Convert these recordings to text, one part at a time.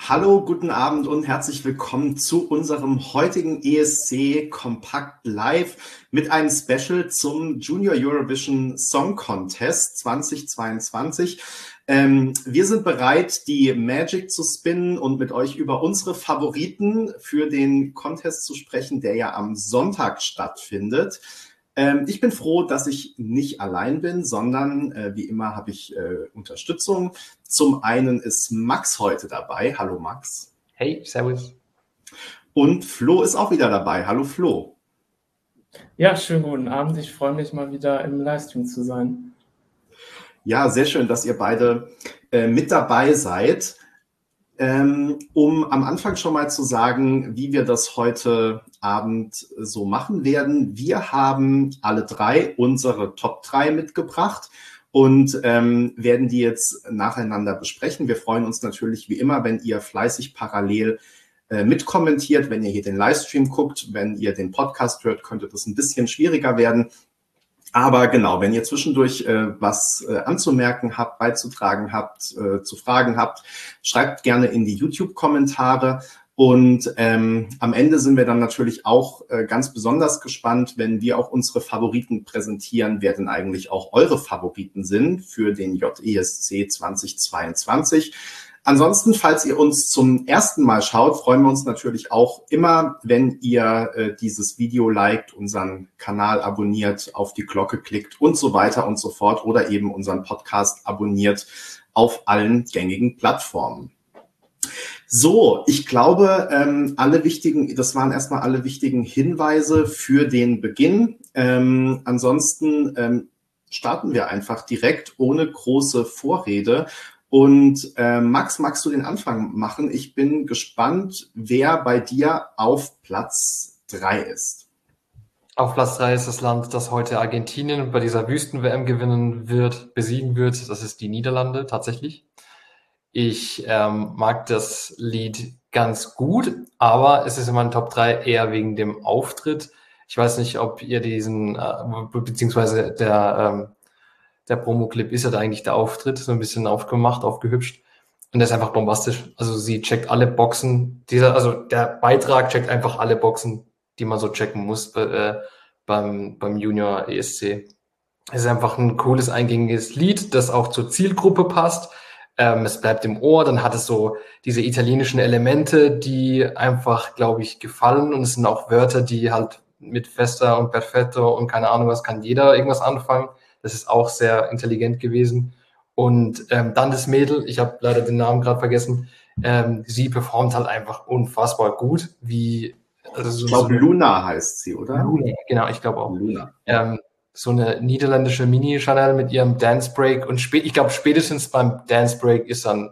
Hallo, guten Abend und herzlich willkommen zu unserem heutigen ESC Kompakt Live mit einem Special zum Junior Eurovision Song Contest 2022. Wir sind bereit, die Magic zu spinnen und mit euch über unsere Favoriten für den Contest zu sprechen, der ja am Sonntag stattfindet. Ich bin froh, dass ich nicht allein bin, sondern wie immer habe ich Unterstützung. Zum einen ist Max heute dabei. Hallo Max. Hey, servus. Und Flo ist auch wieder dabei. Hallo Flo. Ja, schönen guten Abend. Ich freue mich mal wieder im Livestream zu sein. Ja, sehr schön, dass ihr beide mit dabei seid. Um am Anfang schon mal zu sagen, wie wir das heute Abend so machen werden. Wir haben alle drei unsere Top 3 mitgebracht und werden die jetzt nacheinander besprechen. Wir freuen uns natürlich wie immer, wenn ihr fleißig parallel mitkommentiert, wenn ihr hier den Livestream guckt. Wenn ihr den Podcast hört, könnte das ein bisschen schwieriger werden. Aber genau, wenn ihr zwischendurch was anzumerken habt, beizutragen habt, zu fragen habt, schreibt gerne in die YouTube-Kommentare. Und am Ende sind wir dann natürlich auch ganz besonders gespannt, wenn wir auch unsere Favoriten präsentieren, wer denn eigentlich auch eure Favoriten sind für den JESC 2022. Ansonsten, falls ihr uns zum ersten Mal schaut, freuen wir uns natürlich auch immer, wenn ihr dieses Video liked, unseren Kanal abonniert, auf die Glocke klickt und so weiter und so fort oder eben unseren Podcast abonniert auf allen gängigen Plattformen. So, ich glaube, das waren erstmal alle wichtigen Hinweise für den Beginn. Ansonsten starten wir einfach direkt ohne große Vorrede. Und Max, magst du den Anfang machen? Ich bin gespannt, wer bei dir auf Platz 3 ist. Auf Platz 3 ist das Land, das heute Argentinien bei dieser Wüsten-WM besiegen wird. Das ist die Niederlande tatsächlich. Ich mag das Lied ganz gut, aber es ist in meinen Top 3 eher wegen dem Auftritt. Ich weiß nicht, ob ihr beziehungsweise der Promo-Clip ist ja da eigentlich der Auftritt, so ein bisschen aufgemacht, aufgehübscht. Und der ist einfach bombastisch. Also sie checkt alle Boxen. Der Beitrag checkt einfach alle Boxen, die man so checken muss beim Junior ESC. Es ist einfach ein cooles, eingängiges Lied, das auch zur Zielgruppe passt. Es bleibt im Ohr, dann hat es so diese italienischen Elemente, die einfach, glaube ich, gefallen. Und es sind auch Wörter, die halt mit Festa und Perfetto und keine Ahnung was, kann jeder irgendwas anfangen. Das ist auch sehr intelligent gewesen. Und dann das Mädel, ich habe leider den Namen gerade vergessen, sie performt halt einfach unfassbar gut. Ich glaube, Luna heißt sie, oder? Luna, genau, ich glaube auch. Luna. So eine niederländische Mini-Chanel mit ihrem Dance Break. Und ich glaube, spätestens beim Dance Break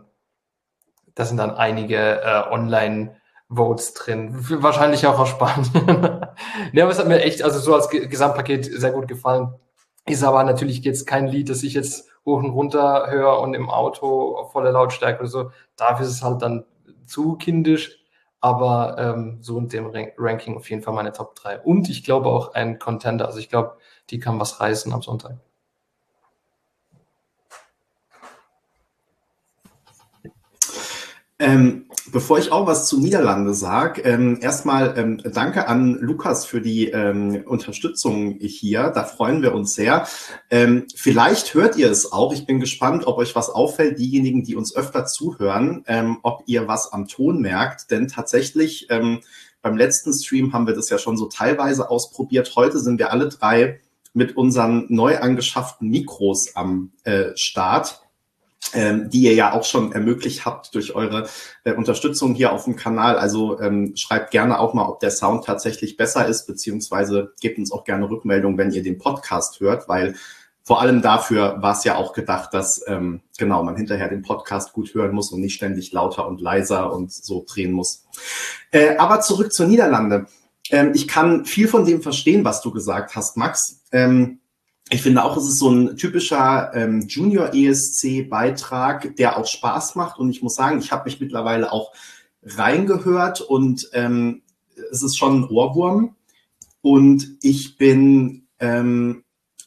das sind dann einige Online-Votes drin. Wahrscheinlich auch aus Spanien. Ja, aber es hat mir echt, also so als Gesamtpaket sehr gut gefallen. Ist aber natürlich jetzt kein Lied, das ich jetzt hoch und runter höre und im Auto auf voller Lautstärke oder so. Dafür ist es halt dann zu kindisch. Aber so in dem Ranking auf jeden Fall meine Top 3. Und ich glaube auch ein Contender. Also ich glaube, die kann was reißen am Sonntag. Bevor ich auch was zu Niederlande sage, erstmal danke an Lukas für die Unterstützung hier. Da freuen wir uns sehr. Vielleicht hört ihr es auch. Ich bin gespannt, ob euch was auffällt, diejenigen, die uns öfter zuhören, ob ihr was am Ton merkt. Denn tatsächlich, beim letzten Stream haben wir das ja schon so teilweise ausprobiert. Heute sind wir alle drei mit unseren neu angeschafften Mikros am Start, die ihr ja auch schon ermöglicht habt durch eure Unterstützung hier auf dem Kanal. Also schreibt gerne auch mal, ob der Sound tatsächlich besser ist, beziehungsweise gebt uns auch gerne Rückmeldung, wenn ihr den Podcast hört, weil vor allem dafür war es ja auch gedacht, dass man hinterher den Podcast gut hören muss und nicht ständig lauter und leiser und so drehen muss. Aber zurück zur Niederlande. Ich kann viel von dem verstehen, was du gesagt hast, Max. Ich finde auch, es ist so ein typischer Junior-ESC-Beitrag, der auch Spaß macht. Und ich muss sagen, ich habe mich mittlerweile auch reingehört und es ist schon ein Ohrwurm. Und ich bin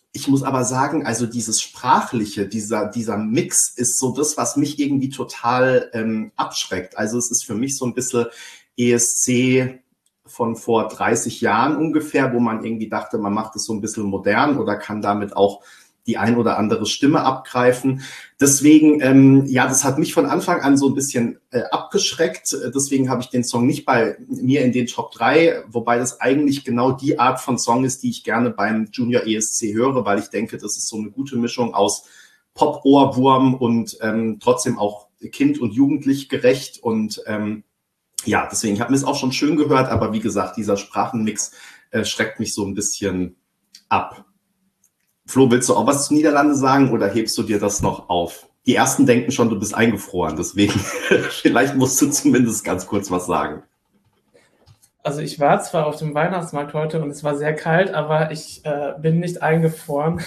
ich muss aber sagen, also dieses Sprachliche, dieser Mix ist so das, was mich irgendwie total abschreckt. Also es ist für mich so ein bisschen ESC von vor 30 Jahren ungefähr, wo man irgendwie dachte, man macht es so ein bisschen modern oder kann damit auch die ein oder andere Stimme abgreifen. Deswegen, ja, das hat mich von Anfang an so ein bisschen abgeschreckt. Deswegen habe ich den Song nicht bei mir in den Top 3, wobei das eigentlich genau die Art von Song ist, die ich gerne beim Junior ESC höre, weil ich denke, das ist so eine gute Mischung aus Pop-Ohrwurm und trotzdem auch kind- und jugendlich gerecht. Und ja, deswegen, ich habe mir es auch schon schön gehört, aber wie gesagt, dieser Sprachenmix schreckt mich so ein bisschen ab. Flo, willst du auch was zu Niederlande sagen oder hebst du dir das noch auf? Die ersten denken schon, du bist eingefroren, deswegen vielleicht musst du zumindest ganz kurz was sagen. Also ich war zwar auf dem Weihnachtsmarkt heute und es war sehr kalt, aber ich bin nicht eingefroren,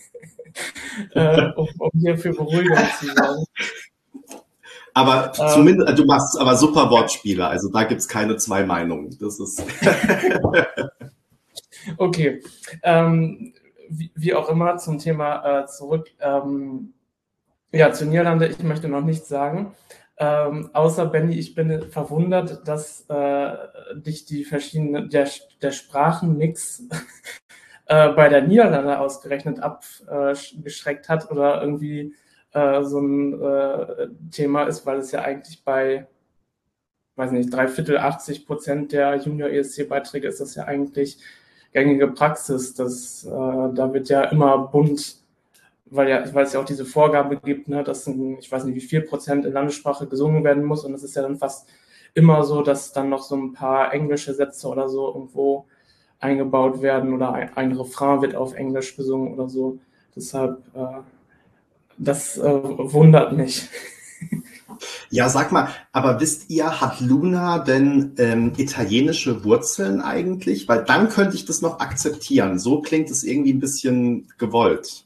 um hier für Beruhigung zu sorgen. Aber zumindest, du machst aber super Wortspiele, also da gibt es keine zwei Meinungen. Das ist okay. Wie auch immer, zum Thema zurück. Ja, zu Niederlande, ich möchte noch nichts sagen. Außer, Benny, ich bin verwundert, dass dich die verschiedenen, der Sprachenmix bei der Niederlande ausgerechnet abgeschreckt hat oder irgendwie so ein Thema ist, weil es ja eigentlich bei, weiß nicht, 80% der Junior-ESC-Beiträge ist das ja eigentlich gängige Praxis. Da wird ja immer bunt, weil es ja auch diese Vorgabe gibt, ne, dass ich weiß nicht, wie viel Prozent in Landessprache gesungen werden muss. Und es ist ja dann fast immer so, dass dann noch so ein paar englische Sätze oder so irgendwo eingebaut werden oder ein Refrain wird auf Englisch gesungen oder so. Deshalb, das wundert mich. Ja, sag mal, aber wisst ihr, hat Luna denn italienische Wurzeln eigentlich? Weil dann könnte ich das noch akzeptieren. So klingt es irgendwie ein bisschen gewollt.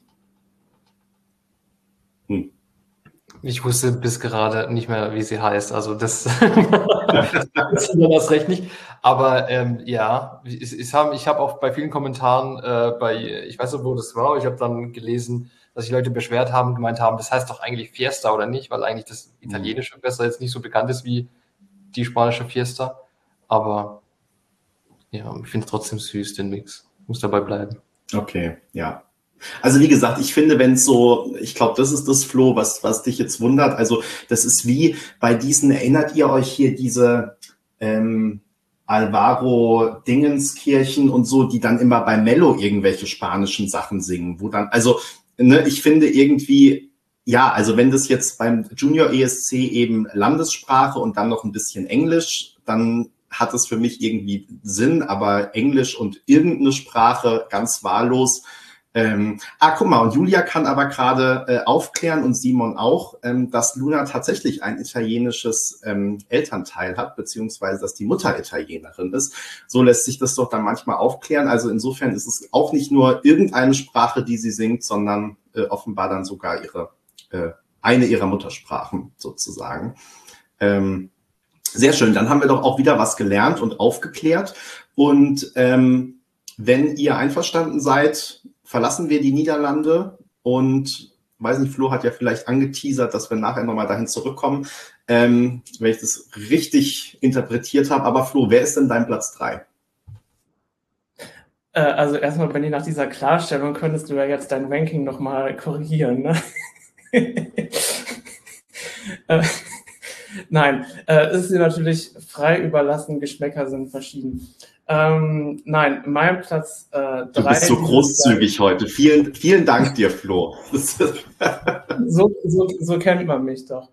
Ich wusste bis gerade nicht mehr, wie sie heißt. Also das das recht nicht. Aber ja, ich habe auch bei vielen Kommentaren ich weiß nicht, wo das war, ich habe dann gelesen, dass sich Leute beschwert haben und gemeint haben, das heißt doch eigentlich Fiesta oder nicht, weil eigentlich das italienische besser jetzt nicht so bekannt ist wie die spanische Fiesta. Aber ja, ich finde es trotzdem süß, den Mix. Muss dabei bleiben. Okay, ja. Also wie gesagt, ich finde, wenn es so, ich glaube, das ist das, Flo, was dich jetzt wundert. Also das ist wie bei diesen, erinnert ihr euch hier diese Alvaro Dingenskirchen und so, die dann immer bei Mello irgendwelche spanischen Sachen singen, wo dann, also ne, ich finde irgendwie, ja, also wenn das jetzt beim Junior ESC eben Landessprache und dann noch ein bisschen Englisch, dann hat es für mich irgendwie Sinn, aber Englisch und irgendeine Sprache ganz wahllos. Guck mal, und Julia kann aber gerade aufklären und Simon auch, dass Luna tatsächlich ein italienisches Elternteil hat, beziehungsweise dass die Mutter Italienerin ist. So lässt sich das doch dann manchmal aufklären. Also insofern ist es auch nicht nur irgendeine Sprache, die sie singt, sondern offenbar dann sogar eine ihrer Muttersprachen sozusagen. Sehr schön, dann haben wir doch auch wieder was gelernt und aufgeklärt. Und wenn ihr einverstanden seid, verlassen wir die Niederlande und, weiß nicht, Flo hat ja vielleicht angeteasert, dass wir nachher nochmal dahin zurückkommen, wenn ich das richtig interpretiert habe. Aber Flo, wer ist denn dein Platz 3? Also erstmal, Benni, nach dieser Klarstellung könntest du ja jetzt dein Ranking nochmal korrigieren, ne? Nein, es ist dir natürlich frei überlassen, Geschmäcker sind verschieden. Nein, mein Platz 3. Du bist so großzügig heute. Vielen, vielen Dank dir, Flo. So kennt man mich doch.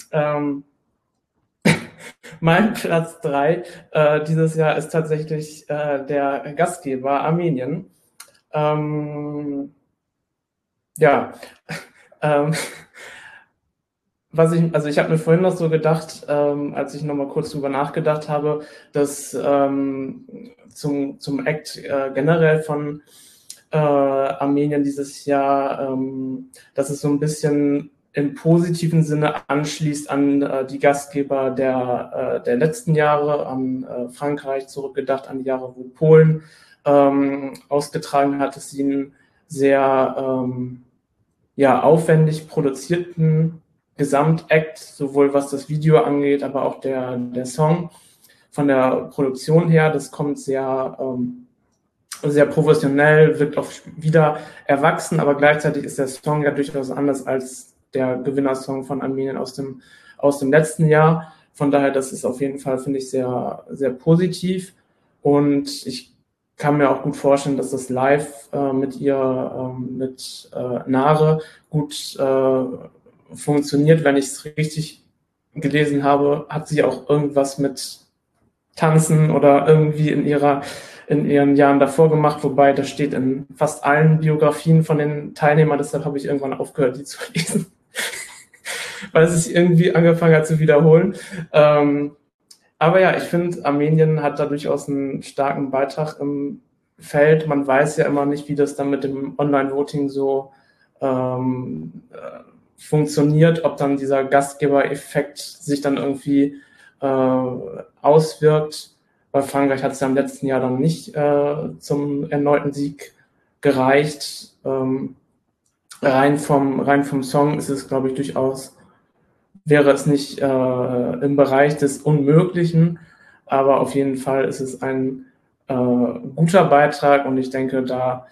Mein Platz 3 dieses Jahr ist tatsächlich der Gastgeber Armenien. Ja, ich habe mir vorhin noch so gedacht, als ich nochmal kurz drüber nachgedacht habe, dass zum Act generell von Armenien dieses Jahr, dass es so ein bisschen im positiven Sinne anschließt an die Gastgeber der letzten Jahre, an Frankreich zurückgedacht, an die Jahre, wo Polen ausgetragen hat, dass sie ein sehr aufwendig produzierten Gesamtakt, sowohl was das Video angeht, aber auch der Song von der Produktion her. Das kommt sehr professionell, wirkt auch wieder erwachsen, aber gleichzeitig ist der Song ja durchaus anders als der Gewinnersong von Armenien aus dem letzten Jahr. Von daher, das ist auf jeden Fall, finde ich, sehr, sehr positiv. Und ich kann mir auch gut vorstellen, dass das live mit Nare gut funktioniert. Wenn ich es richtig gelesen habe, hat sie auch irgendwas mit Tanzen oder irgendwie in ihren Jahren davor gemacht, wobei das steht in fast allen Biografien von den Teilnehmern, deshalb habe ich irgendwann aufgehört, die zu lesen, weil es sich irgendwie angefangen hat zu wiederholen. Aber ja, ich finde, Armenien hat da durchaus einen starken Beitrag im Feld. Man weiß ja immer nicht, wie das dann mit dem Online-Voting so funktioniert, ob dann dieser Gastgebereffekt sich dann irgendwie auswirkt. Bei Frankreich hat es ja im letzten Jahr dann nicht zum erneuten Sieg gereicht. Rein vom Song ist es, glaube ich, durchaus, wäre es nicht im Bereich des Unmöglichen, aber auf jeden Fall ist es ein guter Beitrag und ich denke, da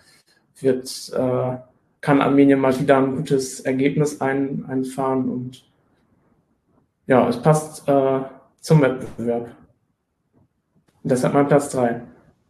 kann Armenien mal wieder ein gutes Ergebnis einfahren und ja, es passt zum Wettbewerb. Deshalb mein Platz 3.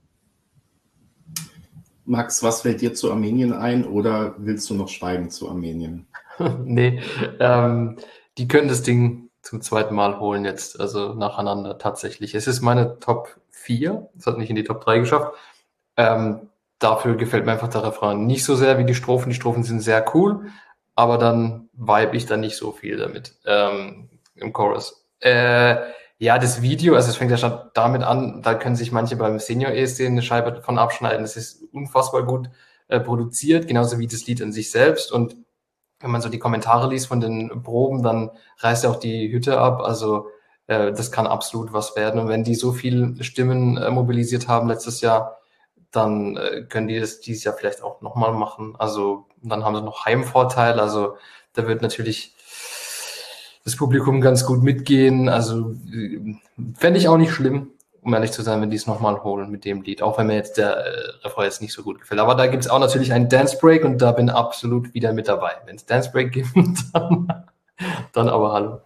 Max, was fällt dir zu Armenien ein oder willst du noch schweigen zu Armenien? Nee, die können das Ding zum zweiten Mal holen jetzt, also nacheinander tatsächlich. Es ist meine Top 4, es hat nicht in die Top 3 geschafft. Dafür gefällt mir einfach der Refrain nicht so sehr wie die Strophen. Die Strophen sind sehr cool, aber dann vibe ich da nicht so viel damit im Chorus. Ja, das Video, also es fängt ja schon damit an, da können sich manche beim Senior ESC eine Scheibe davon abschneiden. Es ist unfassbar gut produziert, genauso wie das Lied an sich selbst. Und wenn man so die Kommentare liest von den Proben, dann reißt ja auch die Hütte ab. Also das kann absolut was werden. Und wenn die so viele Stimmen mobilisiert haben letztes Jahr, dann können die das dieses Jahr vielleicht auch nochmal machen. Also dann haben sie noch Heimvorteil. Also da wird natürlich das Publikum ganz gut mitgehen. Also fände ich auch nicht schlimm, um ehrlich zu sein, wenn die es nochmal holen mit dem Lied. Auch wenn mir jetzt der Refrain jetzt nicht so gut gefällt. Aber da gibt es auch natürlich einen Dance Break und da bin absolut wieder mit dabei. Wenn es Dance Break gibt, dann aber hallo.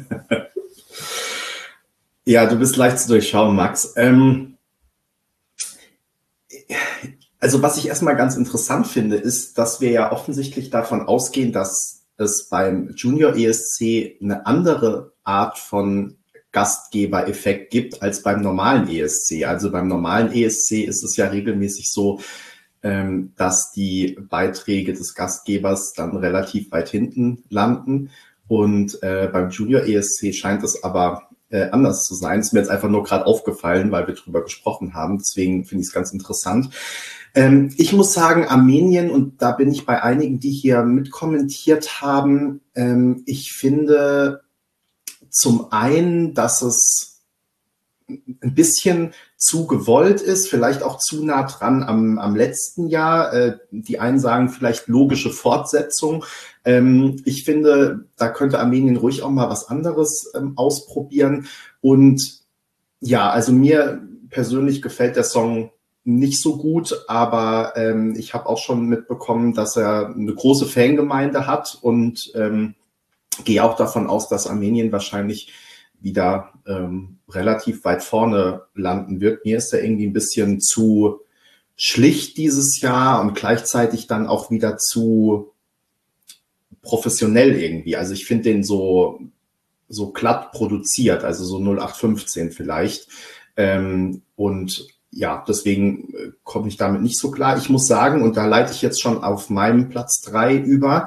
Ja, du bist leicht zu durchschauen, Max. Also was ich erstmal ganz interessant finde, ist, dass wir ja offensichtlich davon ausgehen, dass es beim Junior ESC eine andere Art von Gastgebereffekt gibt als beim normalen ESC. Also beim normalen ESC ist es ja regelmäßig so, dass die Beiträge des Gastgebers dann relativ weit hinten landen. Und beim Junior ESC scheint es aber anders zu sein. Ist mir jetzt einfach nur gerade aufgefallen, weil wir drüber gesprochen haben. Deswegen finde ich es ganz interessant. Ich muss sagen, Armenien, und da bin ich bei einigen, die hier mitkommentiert haben, ich finde zum einen, dass es ein bisschen zu gewollt ist, vielleicht auch zu nah dran am letzten Jahr. Die einen sagen vielleicht logische Fortsetzung. Ich finde, da könnte Armenien ruhig auch mal was anderes ausprobieren. Und ja, also mir persönlich gefällt der Song nicht so gut, aber ich habe auch schon mitbekommen, dass er eine große Fangemeinde hat und gehe auch davon aus, dass Armenien wahrscheinlich wieder relativ weit vorne landen wird. Mir ist er irgendwie ein bisschen zu schlicht dieses Jahr und gleichzeitig dann auch wieder zu professionell irgendwie. Also ich finde den so glatt produziert, also so 0815 vielleicht. Und ja, deswegen komme ich damit nicht so klar. Ich muss sagen, und da leite ich jetzt schon auf meinen Platz 3 über,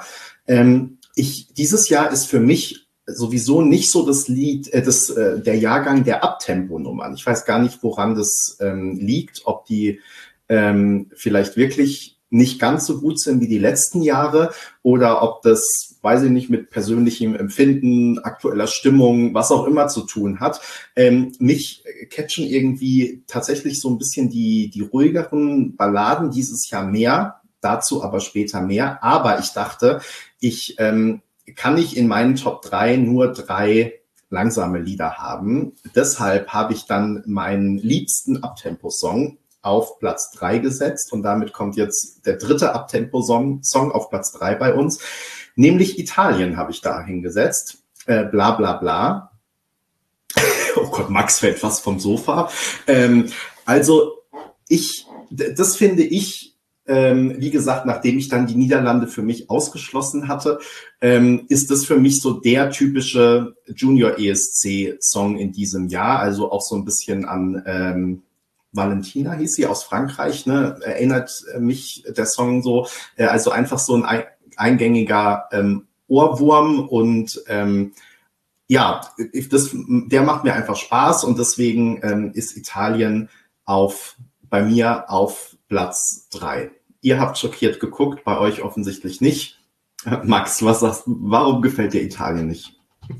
dieses Jahr ist für mich sowieso nicht so das Lied, der Jahrgang der Abtempo-Nummern. Ich weiß gar nicht, woran das liegt, ob die vielleicht wirklich nicht ganz so gut sind wie die letzten Jahre oder ob das, weiß ich nicht, mit persönlichem Empfinden, aktueller Stimmung, was auch immer zu tun hat. Mich catchen irgendwie tatsächlich so ein bisschen die ruhigeren Balladen dieses Jahr mehr. Dazu aber später mehr. Aber ich dachte, ich kann nicht in meinen Top 3 nur 3 langsame Lieder haben. Deshalb habe ich dann meinen liebsten Abtempo-Song auf Platz 3 gesetzt und damit kommt jetzt der dritte Abtempo-Song auf Platz 3 bei uns, nämlich Italien habe ich da hingesetzt. Bla bla bla. Oh Gott, Max fällt fast vom Sofa. Also das finde ich, wie gesagt, nachdem ich dann die Niederlande für mich ausgeschlossen hatte, ist das für mich so der typische Junior ESC-Song in diesem Jahr. Also auch so ein bisschen an Valentina hieß sie aus Frankreich, ne? Erinnert mich der Song so. Also einfach so ein eingängiger Ohrwurm und ja, der macht mir einfach Spaß und deswegen ist Italien bei mir auf Platz 3. Ihr habt schockiert geguckt, bei euch offensichtlich nicht. Max, was sagst du, warum gefällt dir Italien nicht?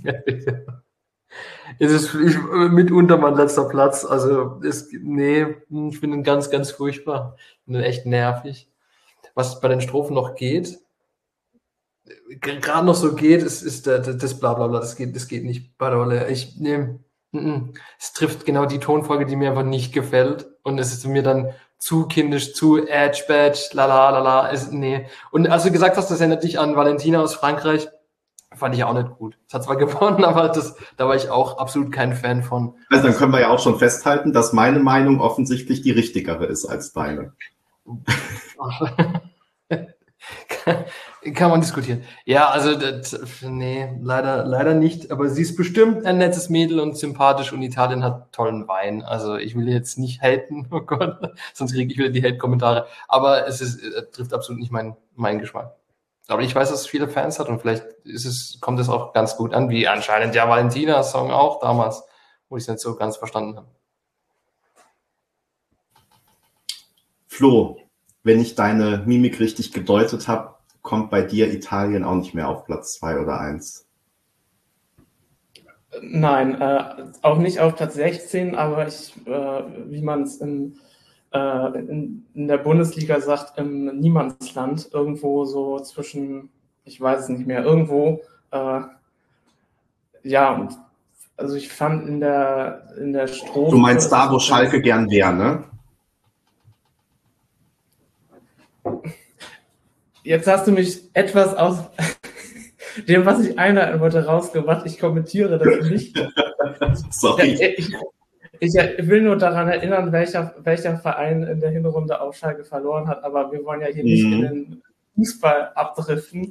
Es ist mitunter mein letzter Platz. Also, nee, ich finde ihn ganz, ganz furchtbar. Ich finde ihn echt nervig. Was bei den Strophen noch geht, gerade noch so geht, ist das Blablabla. Das geht nicht bei der Rolle. Es trifft genau die Tonfolge, die mir einfach nicht gefällt. Und es ist mir dann zu kindisch, zu Edge-Badge, lala, lala. Nee. Und als du gesagt hast, das erinnert dich an Valentina aus Frankreich, fand ich auch nicht gut. Es hat zwar gewonnen, aber da war ich auch absolut kein Fan von. Also dann können wir ja auch schon festhalten, dass meine Meinung offensichtlich die richtigere ist als deine. Kann man diskutieren. Ja, also nee, leider nicht. Aber sie ist bestimmt ein nettes Mädel und sympathisch und Italien hat tollen Wein. Also ich will jetzt nicht haten, oh Gott, sonst kriege ich wieder die Hate-Kommentare. Aber es trifft absolut nicht meinen Geschmack. Aber ich weiß, dass es viele Fans hat und vielleicht kommt es auch ganz gut an, wie anscheinend der Valentina-Song auch damals, wo ich es nicht so ganz verstanden habe. Flo, wenn ich deine Mimik richtig gedeutet habe, kommt bei dir Italien auch nicht mehr auf Platz 2 oder 1. Nein, auch nicht auf Platz 16, aber wie man es in der Bundesliga sagt, im Niemandsland, irgendwo so zwischen, ich weiß es nicht mehr, irgendwo, ja, also ich fand in der Strophe... Du meinst da, wo Schalke gern wäre, ne? Jetzt hast du mich etwas aus dem, was ich einleiten wollte, rausgebracht. Ich kommentiere das nicht. Sorry. Ich will nur daran erinnern, welcher Verein in der Hinrunde auf Schalke verloren hat, aber wir wollen ja hier nicht in den Fußball abdriften.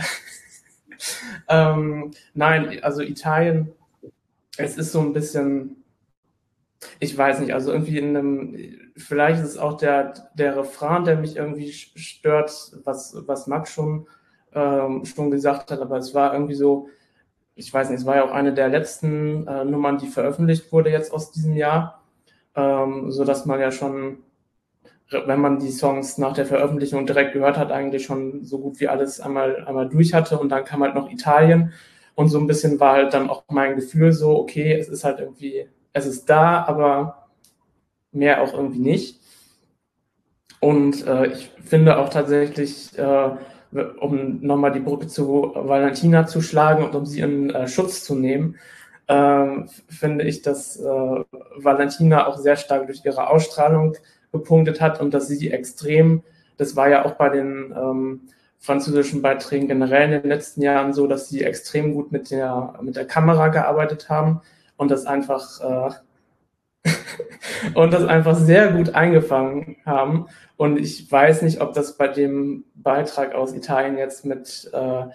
Nein, also Italien, es ist so ein bisschen, ich weiß nicht, also irgendwie vielleicht ist es auch der Refrain, der mich irgendwie stört, was Max schon gesagt hat, aber es war irgendwie so, ich weiß nicht, es war ja auch eine der letzten Nummern, die veröffentlicht wurde jetzt aus diesem Jahr, so dass man ja schon, wenn man die Songs nach der Veröffentlichung direkt gehört hat, eigentlich schon so gut wie alles einmal durch hatte und dann kam halt noch Italien und so ein bisschen war halt dann auch mein Gefühl so, okay, es ist halt irgendwie, es ist da, aber mehr auch irgendwie nicht. Und ich finde auch tatsächlich, um nochmal die Brücke zu Valentina zu schlagen und um sie in Schutz zu nehmen, finde ich, dass Valentina auch sehr stark durch ihre Ausstrahlung gepunktet hat und dass sie extrem, das war ja auch bei den französischen Beiträgen generell in den letzten Jahren so, dass sie extrem gut mit der Kamera gearbeitet haben und das einfach sehr gut eingefangen haben. Und ich weiß nicht, ob das bei dem Beitrag aus Italien jetzt mit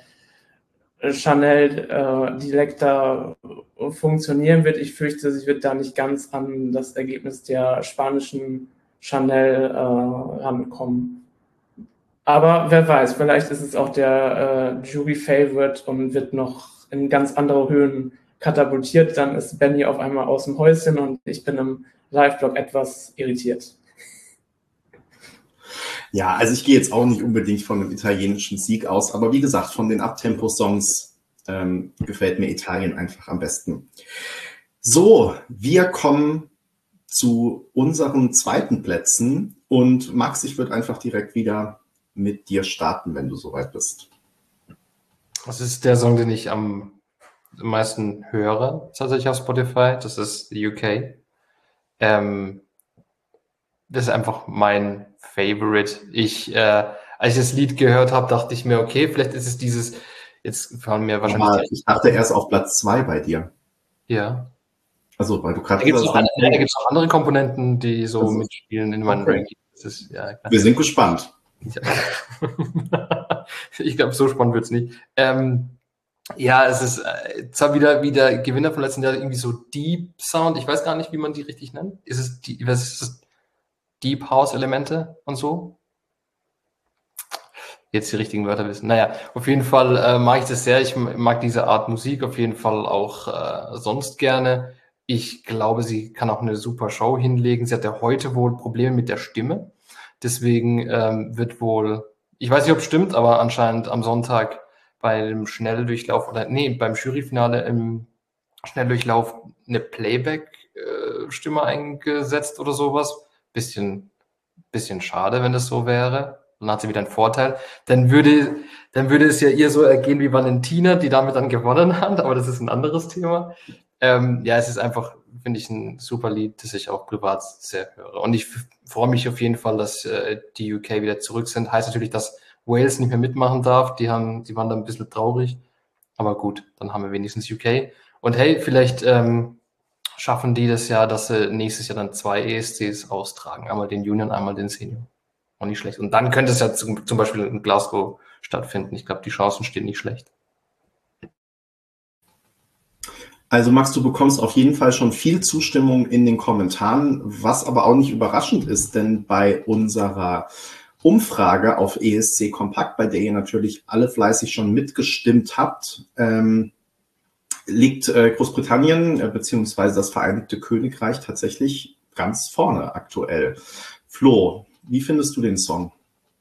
Chanel Dilecta funktionieren wird. Ich fürchte, sie wird da nicht ganz an das Ergebnis der spanischen Chanel rankommen. Aber wer weiß, vielleicht ist es auch der Jury-Favorite und wird noch in ganz andere Höhen katapultiert. Dann ist Benny auf einmal aus dem Häuschen und ich bin im Live-Blog etwas irritiert. Ja, also ich gehe jetzt auch nicht unbedingt von einem italienischen Sieg aus, aber wie gesagt, von den Abtempo-Songs gefällt mir Italien einfach am besten. So, wir kommen zu unseren zweiten Plätzen und Max, ich würde einfach direkt wieder mit dir starten, wenn du soweit bist. Das ist der Song, den ich am meisten höre, tatsächlich auf Spotify. Das ist The UK. Das ist einfach mein Favorite. Als ich das Lied gehört habe, dachte ich mir, okay, vielleicht ist es dieses, jetzt fallen mir wahrscheinlich Aber ich dachte erst auf Platz 2 bei dir. Ja. Also, weil du gerade Da gibt es noch andere Komponenten, die so mitspielen in meinen Ranking. Ja, wir sind gespannt. Ja. Ich glaube, so spannend wird es nicht. Ja, es ist zwar wieder Gewinner vom letzten Jahr, irgendwie so Deep Sound. Ich weiß gar nicht, wie man die richtig nennt. Was ist das? Deep House Elemente und so? Jetzt die richtigen Wörter wissen. Naja, auf jeden Fall mag ich das sehr. Ich mag diese Art Musik auf jeden Fall auch sonst gerne. Ich glaube, sie kann auch eine super Show hinlegen. Sie hat ja heute wohl Probleme mit der Stimme. Deswegen wird wohl, ich weiß nicht, ob es stimmt, aber anscheinend am Sonntag beim Schnelldurchlauf beim Juryfinale im Schnelldurchlauf eine Playback-Stimme eingesetzt oder sowas. Bisschen schade, wenn das so wäre. Dann hat sie wieder einen Vorteil. Dann würde es ja ihr so ergehen wie Valentina, die damit dann gewonnen hat, aber das ist ein anderes Thema. Ja, es ist einfach, finde ich, ein super Lied, das ich auch privat sehr höre. Und ich freue mich auf jeden Fall, dass die UK wieder zurück sind. Heißt natürlich, dass Wales nicht mehr mitmachen darf. Die waren da ein bisschen traurig. Aber gut, dann haben wir wenigstens UK. Und hey, vielleicht schaffen die das ja, dass sie nächstes Jahr dann 2 ESCs austragen. Einmal den Junior, einmal den Senior. Auch nicht schlecht. Und dann könnte es ja zum Beispiel in Glasgow stattfinden. Ich glaube, die Chancen stehen nicht schlecht. Also Max, du bekommst auf jeden Fall schon viel Zustimmung in den Kommentaren, was aber auch nicht überraschend ist, denn bei unserer Umfrage auf ESC Kompakt, bei der ihr natürlich alle fleißig schon mitgestimmt habt, liegt Großbritannien beziehungsweise das Vereinigte Königreich tatsächlich ganz vorne aktuell. Flo, wie findest du den Song?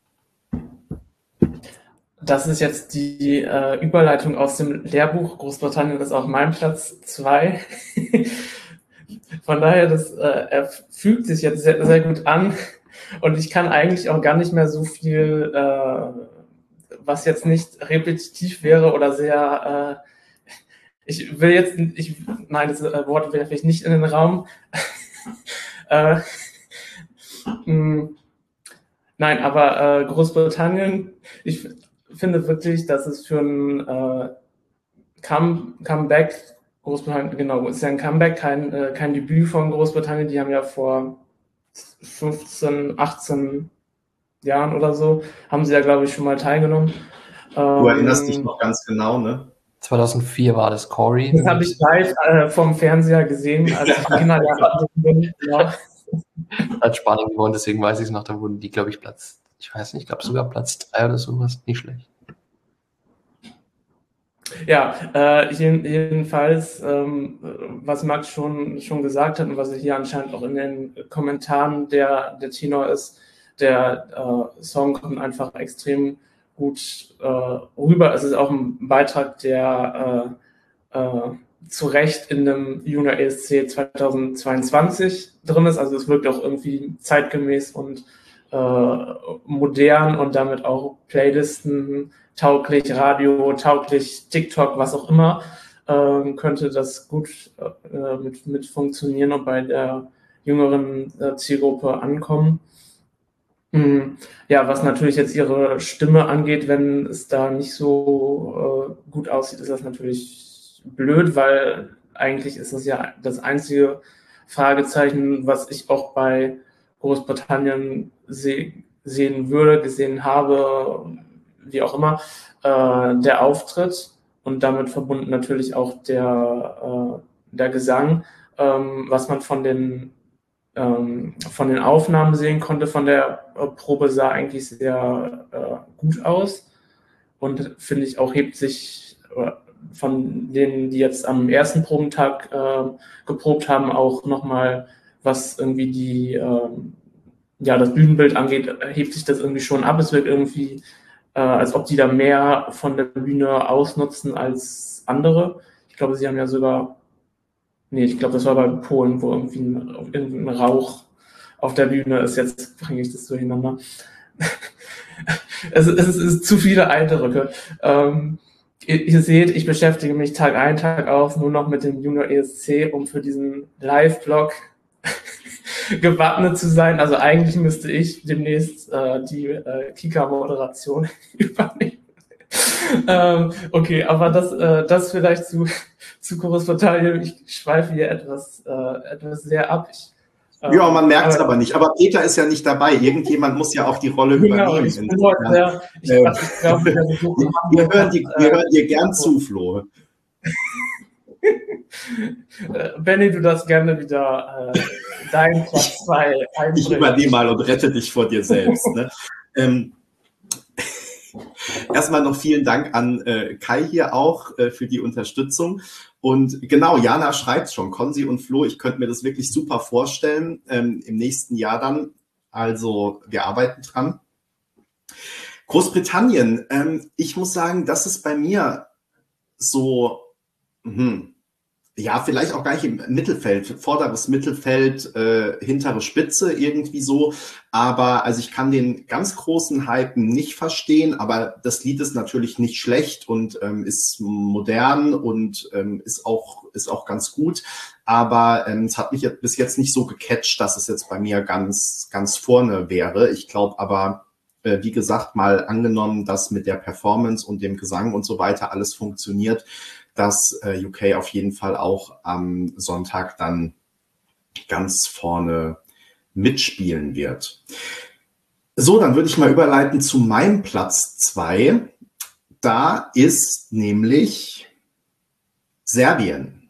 Das ist jetzt die Überleitung aus dem Lehrbuch. Großbritannien ist auch mein Platz 2. Von daher, er fügt sich jetzt sehr, sehr gut an. Und ich kann eigentlich auch gar nicht mehr so viel, was jetzt nicht repetitiv wäre oder sehr, nein, das Wort werfe ich nicht in den Raum. Nein, aber Großbritannien, ich finde wirklich, dass es für ein Comeback, Großbritannien, genau, ist ja ein Comeback, kein Debüt von Großbritannien. Die haben ja vor 15, 18 Jahren oder so, haben sie ja, glaube ich, schon mal teilgenommen. Du erinnerst dich noch ganz genau, ne? 2004 war das Corey. Das habe ich live vom Fernseher gesehen, als ich Kinderjahr bin. Genau. Hat Spanien gewonnen, deswegen weiß ich es noch. Da wurden die, glaube ich, sogar Platz 3 oder sowas. Nicht schlecht. Ja, jedenfalls, was Max schon gesagt hat und was hier anscheinend auch in den Kommentaren der Tenor ist, der Song kommt einfach extrem gut rüber. Es ist auch ein Beitrag, der zu Recht in dem Junior ESC 2022 drin ist. Also es wirkt auch irgendwie zeitgemäß und modern und damit auch Playlisten tauglich, Radio tauglich, TikTok, was auch immer, könnte das gut mit funktionieren und bei der jüngeren Zielgruppe ankommen. Ja, was natürlich jetzt ihre Stimme angeht, wenn es da nicht so gut aussieht, ist das natürlich blöd, weil eigentlich ist das ja das einzige Fragezeichen, was ich auch bei Großbritannien gesehen habe, wie auch immer, der Auftritt und damit verbunden natürlich auch der Gesang, was man von den Aufnahmen sehen konnte, von der Probe sah eigentlich sehr gut aus und finde ich auch hebt sich von denen, die jetzt am ersten Probentag geprobt haben, auch nochmal, was irgendwie das Bühnenbild angeht, hebt sich das irgendwie schon ab. Es wirkt irgendwie, als ob die da mehr von der Bühne ausnutzen als andere. Ich glaube, sie haben ja sogar ich glaube, das war bei Polen, wo irgendwie ein Rauch auf der Bühne ist. Jetzt bringe ich das durcheinander. Es ist zu viele Eindrücke. Ihr seht, ich beschäftige mich Tag ein, Tag aus nur noch mit dem Junior ESC, um für diesen Live-Blog gewappnet zu sein. Also eigentlich müsste ich demnächst die Kika-Moderation übernehmen. Okay, aber das vielleicht zu Korrespondentin. Ich schweife hier etwas sehr ab. Ja, man merkt es aber nicht. Aber Peter ist ja nicht dabei. Irgendjemand muss ja auch die Rolle übernehmen. Ich bin heute wir hören dir gern zu, Flo. Benni, du darfst gerne wieder deinen Platz 2 einbringen. Ich übernehme mal und rette dich vor dir selbst. Ne? Erstmal noch vielen Dank an Kai hier auch für die Unterstützung. Und genau, Jana schreibt schon, Konzi und Flo, ich könnte mir das wirklich super vorstellen, im nächsten Jahr dann. Also wir arbeiten dran. Großbritannien, ich muss sagen, das ist bei mir so, ja, vielleicht auch gar nicht im Mittelfeld, vorderes Mittelfeld, hintere Spitze irgendwie so. Aber also ich kann den ganz großen Hype nicht verstehen, aber das Lied ist natürlich nicht schlecht und ist modern und ist auch ganz gut. Aber es hat mich bis jetzt nicht so gecatcht, dass es jetzt bei mir ganz, ganz vorne wäre. Ich glaube aber, wie gesagt, mal angenommen, dass mit der Performance und dem Gesang und so weiter alles funktioniert, dass UK auf jeden Fall auch am Sonntag dann ganz vorne mitspielen wird. So, dann würde ich mal überleiten zu meinem Platz 2. Da ist nämlich Serbien.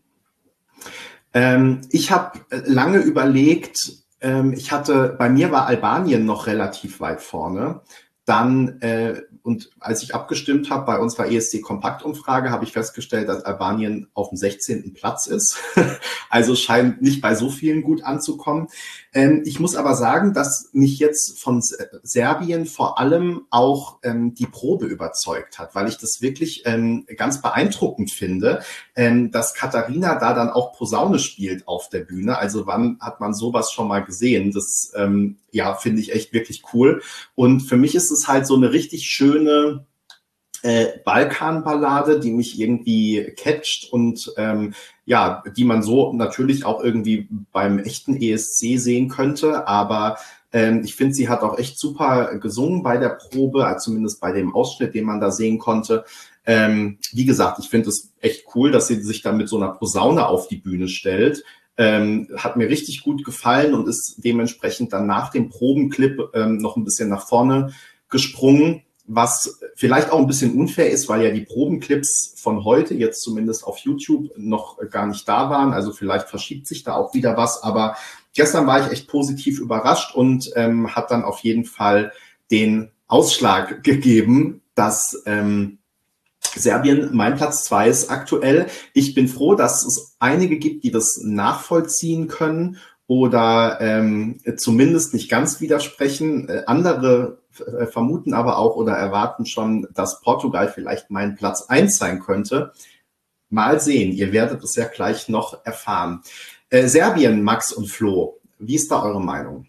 Ich habe lange überlegt, bei mir war Albanien noch relativ weit vorne. Dann, und als ich abgestimmt habe, bei unserer ESC-Kompaktumfrage, habe ich festgestellt, dass Albanien auf dem 16. Platz ist. Also scheint nicht bei so vielen gut anzukommen. Ich muss aber sagen, dass mich jetzt von Serbien vor allem auch die Probe überzeugt hat, weil ich das wirklich ganz beeindruckend finde, dass Katharina da dann auch Posaune spielt auf der Bühne. Also wann hat man sowas schon mal gesehen? Das ja, finde ich echt wirklich cool. Und für mich ist es halt so eine richtig schöne Balkanballade, die mich irgendwie catcht und ja, die man so natürlich auch irgendwie beim echten ESC sehen könnte, aber ich finde, sie hat auch echt super gesungen bei der Probe, zumindest bei dem Ausschnitt, den man da sehen konnte. Wie gesagt, ich finde es echt cool, dass sie sich dann mit so einer Posaune auf die Bühne stellt. Hat mir richtig gut gefallen und ist dementsprechend dann nach dem Probenclip noch ein bisschen nach vorne gesprungen, was vielleicht auch ein bisschen unfair ist, weil ja die Probenclips von heute jetzt zumindest auf YouTube noch gar nicht da waren. Also vielleicht verschiebt sich da auch wieder was. Aber gestern war ich echt positiv überrascht und hat dann auf jeden Fall den Ausschlag gegeben, dass Serbien mein Platz 2 ist aktuell. Ich bin froh, dass es einige gibt, die das nachvollziehen können oder zumindest nicht ganz widersprechen. Andere vermuten aber auch oder erwarten schon, dass Portugal vielleicht mein Platz 1 sein könnte. Mal sehen, ihr werdet es ja gleich noch erfahren. Serbien, Max und Flo, wie ist da eure Meinung?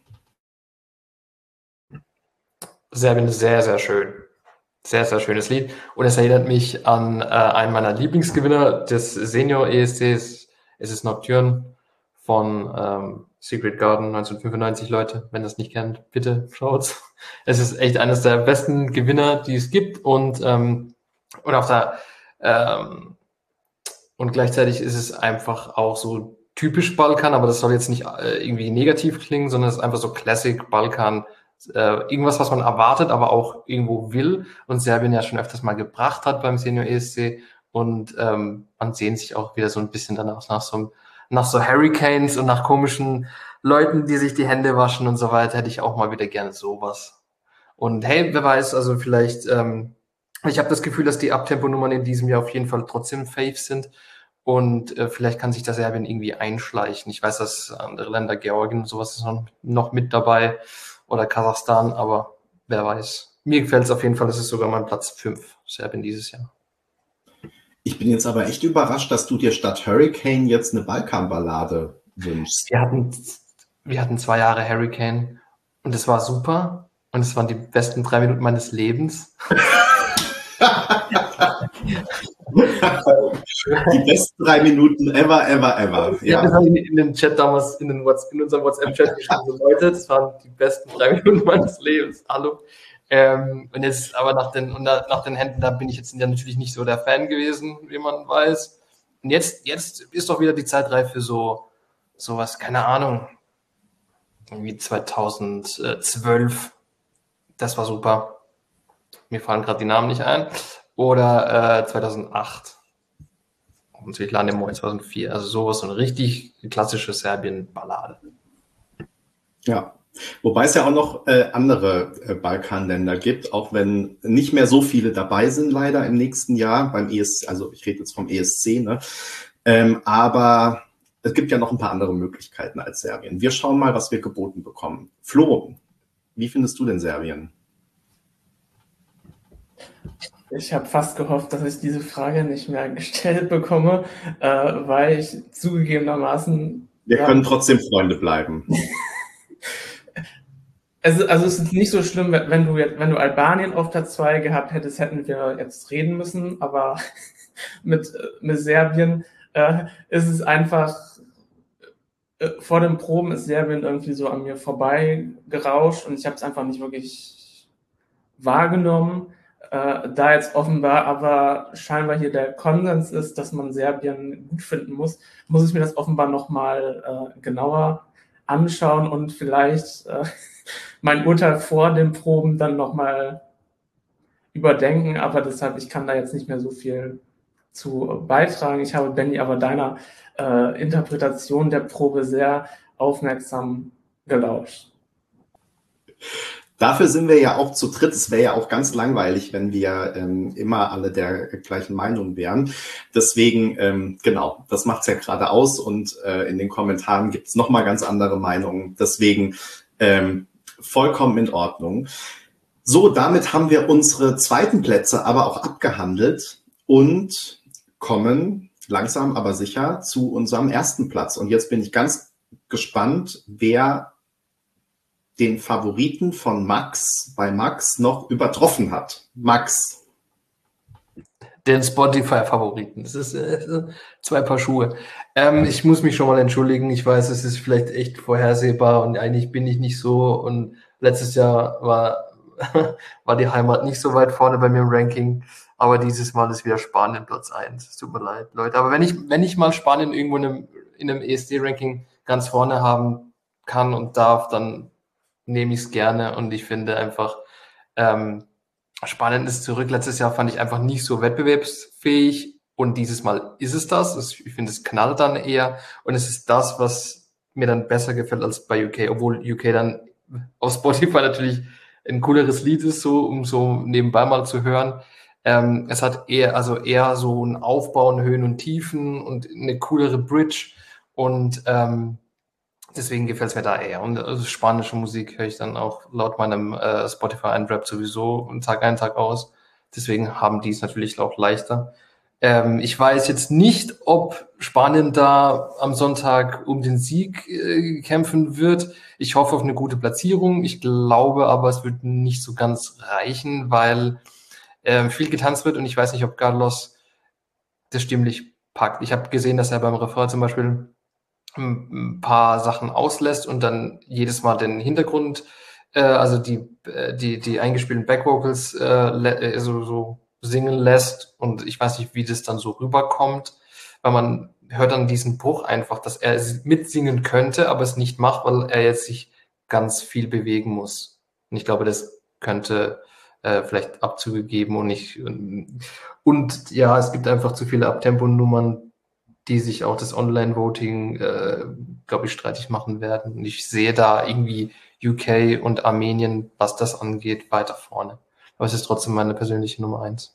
Serbien ist sehr, sehr schön. Sehr, sehr schönes Lied. Und es erinnert mich an einen meiner Lieblingsgewinner des Senior ESCs. Es ist Nocturne von Secret Garden 1995, Leute. Wenn ihr es nicht kennt, bitte schaut's. Es ist echt eines der besten Gewinner, die es gibt. Und und gleichzeitig ist es einfach auch so typisch Balkan, aber das soll jetzt nicht irgendwie negativ klingen, sondern es ist einfach so Classic Balkan. Irgendwas, was man erwartet, aber auch irgendwo will und Serbien ja schon öfters mal gebracht hat beim Senior ESC und man sehnt sich auch wieder so ein bisschen danach nach so Hurricanes und nach komischen Leuten, die sich die Hände waschen und so weiter, hätte ich auch mal wieder gerne sowas. Und hey, wer weiß, also vielleicht, ich habe das Gefühl, dass die Abtempo-Nummern in diesem Jahr auf jeden Fall trotzdem Fave sind und vielleicht kann sich das Serbien irgendwie einschleichen. Ich weiß, dass andere Länder, Georgien und sowas ist noch mit dabei oder Kasachstan, aber wer weiß. Mir gefällt es auf jeden Fall, das ist sogar mein Platz 5, Serbien dieses Jahr. Ich bin jetzt aber echt überrascht, dass du dir statt Hurricane jetzt eine Balkanballade wünschst. Wir hatten 2 Jahre Hurricane und es war super, Und es waren die besten 3 Minuten meines Lebens. Die besten 3 Minuten ever. Ja, das habe ich in den Chat damals, in unserem WhatsApp-Chat geschrieben. So, Leute, das waren die besten 3 Minuten meines Lebens. Hallo. Und jetzt aber nach den Händen, da bin ich jetzt ja natürlich nicht so der Fan gewesen, wie man weiß. Und jetzt ist doch wieder die Zeit reif für sowas, keine Ahnung, irgendwie 2012. Das war super. Mir fallen gerade die Namen nicht ein. Oder 2008. Und Svetlana Moy 2004. Also sowas, so eine richtig klassische Serbien-Ballade. Ja, wobei es ja auch noch andere Balkanländer gibt, auch wenn nicht mehr so viele dabei sind leider im nächsten Jahr beim ESC, also ich rede jetzt vom ESC, ne? Aber es gibt ja noch ein paar andere Möglichkeiten als Serbien. Wir schauen mal, was wir geboten bekommen. Flo, wie findest du denn Serbien? Ich habe fast gehofft, dass ich diese Frage nicht mehr gestellt bekomme, weil ich zugegebenermaßen... Wir können trotzdem Freunde bleiben. Also es ist nicht so schlimm, wenn du Albanien auf Platz 2 gehabt hättest, hätten wir jetzt reden müssen, aber mit Serbien ist es einfach, vor den Proben ist Serbien irgendwie so an mir vorbei gerauscht und ich habe es einfach nicht wirklich wahrgenommen. Da jetzt offenbar aber scheinbar hier der Konsens ist, dass man Serbien gut finden muss ich mir das offenbar nochmal genauer anschauen und vielleicht mein Urteil vor den Proben dann nochmal überdenken, aber deshalb, ich kann da jetzt nicht mehr so viel zu beitragen. Ich habe, Benni, aber deiner Interpretation der Probe sehr aufmerksam gelauscht. Dafür sind wir ja auch zu dritt. Es wäre ja auch ganz langweilig, wenn wir immer alle der gleichen Meinung wären. Deswegen, genau, das macht's ja gerade aus und in den Kommentaren gibt's nochmal ganz andere Meinungen. Deswegen vollkommen in Ordnung. So, damit haben wir unsere zweiten Plätze aber auch abgehandelt und kommen langsam aber sicher zu unserem ersten Platz. Und jetzt bin ich ganz gespannt, wer den Favoriten von Max bei Max noch übertroffen hat. Max. Den Spotify-Favoriten. Das ist 2 Paar Schuhe. Ich muss mich schon mal entschuldigen. Ich weiß, es ist vielleicht echt vorhersehbar und eigentlich bin ich nicht so. Und letztes Jahr war die Heimat nicht so weit vorne bei mir im Ranking. Aber dieses Mal ist wieder Spanien Platz 1. Es tut mir leid, Leute. Aber wenn ich mal Spanien irgendwo in einem ESC-Ranking ganz vorne haben kann und darf, dann nehme ich es gerne. Und ich finde einfach, Spanien ist zurück. Letztes Jahr fand ich einfach nicht so wettbewerbsfähig und dieses Mal ist es das. Ich finde, es knallt dann eher und es ist das, was mir dann besser gefällt als bei UK, obwohl UK dann auf Spotify natürlich ein cooleres Lied ist, so um so nebenbei mal zu hören. Es hat eher so ein Aufbau in Höhen und Tiefen und eine coolere Bridge und deswegen gefällt es mir da eher. Und also spanische Musik höre ich dann auch laut meinem Spotify-Einrap sowieso Tag ein, Tag aus. Deswegen haben die es natürlich auch leichter. Ich weiß jetzt nicht, ob Spanien da am Sonntag um den Sieg kämpfen wird. Ich hoffe auf eine gute Platzierung. Ich glaube aber, es wird nicht so ganz reichen, weil viel getanzt wird und ich weiß nicht, ob Carlos das stimmlich packt. Ich habe gesehen, dass er beim Refrain zum Beispiel ein paar Sachen auslässt und dann jedes Mal den Hintergrund, also die eingespielten Backvocals so singen lässt und ich weiß nicht, wie das dann so rüberkommt, weil man hört dann diesen Bruch einfach, dass er mitsingen könnte, aber es nicht macht, weil er jetzt sich ganz viel bewegen muss. Und ich glaube, das könnte vielleicht Abzüge geben und ja, es gibt einfach zu viele Abtempo-Nummern, die sich auch das Online-Voting, glaube ich, streitig machen werden. Und ich sehe da irgendwie UK und Armenien, was das angeht, weiter vorne. Aber es ist trotzdem meine persönliche Nummer 1.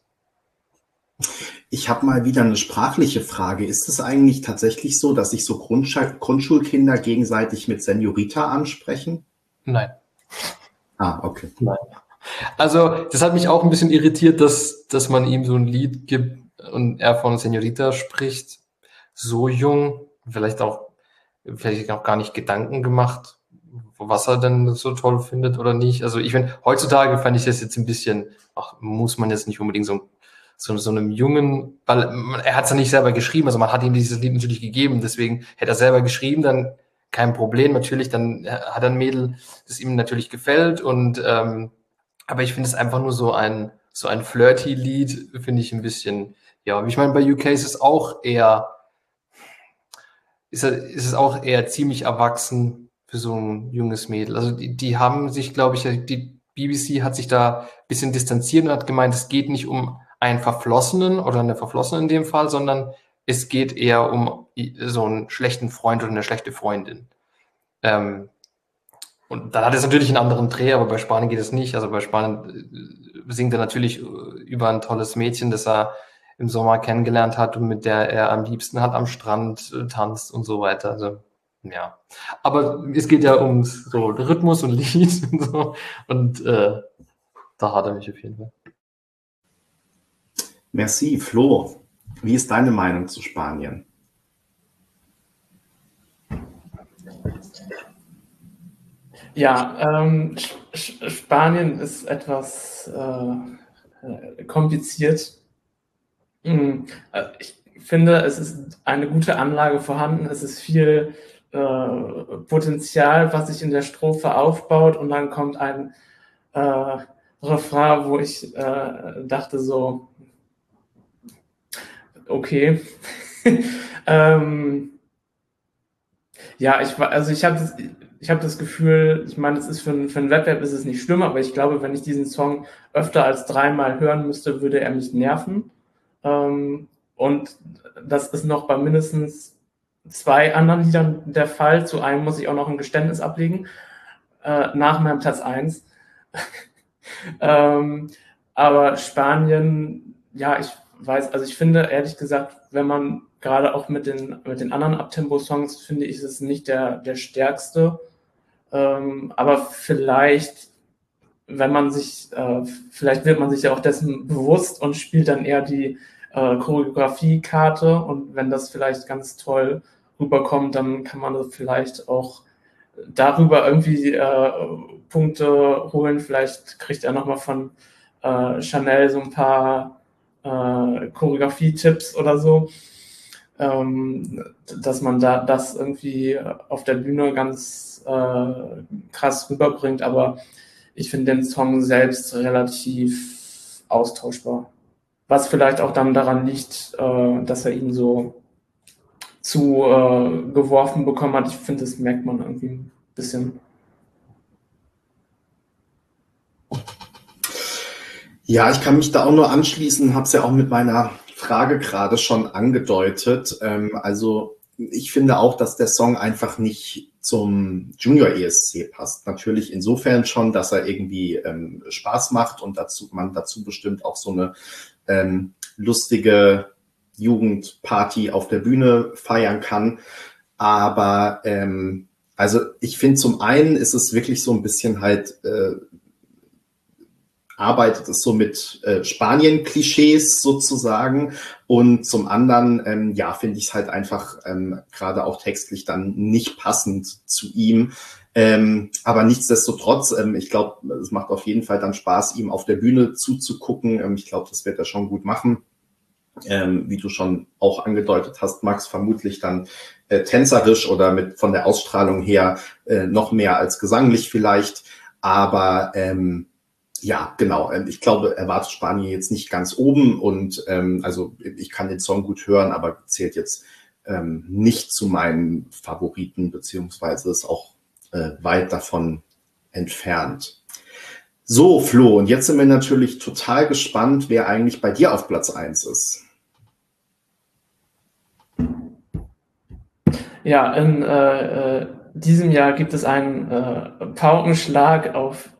Ich habe mal wieder eine sprachliche Frage. Ist es eigentlich tatsächlich so, dass sich so Grundschulkinder gegenseitig mit Senorita ansprechen? Nein. Ah, okay. Nein. Also, das hat mich auch ein bisschen irritiert, dass man ihm so ein Lied gibt und er von Senorita spricht. So jung, vielleicht auch gar nicht Gedanken gemacht, was er denn so toll findet oder nicht. Also ich finde, heutzutage fand ich das jetzt ein bisschen, muss man jetzt nicht unbedingt so einem Jungen, weil er hat es ja nicht selber geschrieben, also man hat ihm dieses Lied natürlich gegeben, deswegen hätte er selber geschrieben, dann kein Problem, natürlich, dann hat er ein Mädel, das ihm natürlich gefällt und aber ich finde es einfach nur so ein flirty Lied, finde ich ein bisschen, ja, ich meine, bei UK ist es auch eher, ist es auch eher ziemlich erwachsen für so ein junges Mädel. Also die haben sich, glaube ich, die BBC hat sich da ein bisschen distanziert und hat gemeint, es geht nicht um einen Verflossenen oder eine Verflossene in dem Fall, sondern es geht eher um so einen schlechten Freund oder eine schlechte Freundin. Und dann hat es natürlich einen anderen Dreh, aber bei Spanien geht es nicht. Also bei Spanien singt er natürlich über ein tolles Mädchen, das er im Sommer kennengelernt hat und mit der er am liebsten hat am Strand tanzt und so weiter. Also ja, aber es geht ja um so Rhythmus und Lied und so und da hat er mich auf jeden Fall. Merci, Flo. Wie ist deine Meinung zu Spanien? Ja, Spanien ist etwas kompliziert. Ich finde, es ist eine gute Anlage vorhanden. Es ist viel Potenzial, was sich in der Strophe aufbaut, und dann kommt ein Refrain, wo ich dachte so, okay. Ja, ich habe das Gefühl, ich meine, es ist für einen Wettbewerb ist es nicht schlimm, aber ich glaube, wenn ich diesen Song öfter als 3-mal hören müsste, würde er mich nerven. Und das ist noch bei mindestens 2 anderen Liedern der Fall. Zu einem muss ich auch noch ein Geständnis ablegen, nach meinem Platz 1. Aber Spanien, ja, ich weiß, also ich finde, ehrlich gesagt, wenn man gerade auch mit den anderen Abtempo-Songs, finde ich, ist es nicht der stärkste. Aber vielleicht, wenn man sich, vielleicht wird man sich ja auch dessen bewusst und spielt dann eher die Choreografiekarte, und wenn das vielleicht ganz toll rüberkommt, dann kann man das vielleicht auch darüber irgendwie Punkte holen. Vielleicht kriegt er nochmal von Chanel so ein paar Choreografie-Tipps oder so, dass man da das irgendwie auf der Bühne ganz krass rüberbringt. Aber ich finde den Song selbst relativ austauschbar. Was vielleicht auch dann daran liegt, dass er ihn so zu geworfen bekommen hat. Ich finde, das merkt man irgendwie ein bisschen. Ja, ich kann mich da auch nur anschließen, habe es ja auch mit meiner Frage gerade schon angedeutet. Also ich finde auch, dass der Song einfach nicht zum Junior ESC passt. Natürlich insofern schon, dass er irgendwie Spaß macht und man dazu bestimmt auch so eine lustige Jugendparty auf der Bühne feiern kann. Aber also ich finde, zum einen ist es wirklich so ein bisschen halt arbeitet es so mit Spanien-Klischees sozusagen, und zum anderen, ja, finde ich es halt einfach gerade auch textlich dann nicht passend zu ihm. Aber nichtsdestotrotz, ich glaube, es macht auf jeden Fall dann Spaß, ihm auf der Bühne zuzugucken. Ich glaube, das wird er schon gut machen. Wie du schon auch angedeutet hast, Max, vermutlich dann tänzerisch oder von der Ausstrahlung her noch mehr als gesanglich vielleicht. Aber ja, genau. Ich glaube, er war Spanien jetzt nicht ganz oben, und also ich kann den Song gut hören, aber zählt jetzt nicht zu meinen Favoriten, beziehungsweise ist auch weit davon entfernt. So, Flo, und jetzt sind wir natürlich total gespannt, wer eigentlich bei dir auf Platz 1 ist. Ja, in diesem Jahr gibt es einen Paukenschlag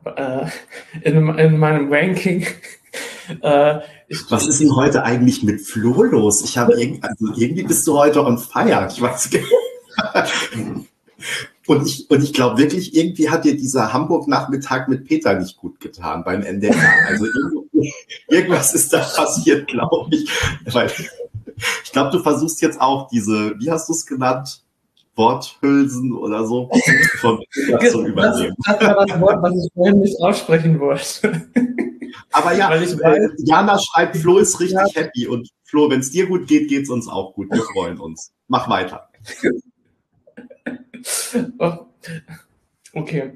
in meinem Ranking. Was ist denn heute eigentlich mit Flo los? Irgendwie bist du heute on fire. Ich weiß gar nicht. Und ich glaube wirklich, irgendwie hat dir dieser Hamburg-Nachmittag mit Peter nicht gut getan beim NDR. Also irgendwas ist da passiert, glaube ich. Weil ich glaube, du versuchst jetzt auch wie hast du es genannt? Worthülsen oder so von Das zu übernehmen. das war das Wort, was ich vorhin nicht aussprechen wollte. Aber ja, Weil ich weiß, Jana schreibt, Flo ist richtig happy. Und Flo, wenn es dir gut geht, geht es uns auch gut. Wir freuen uns. Mach weiter. oh, okay.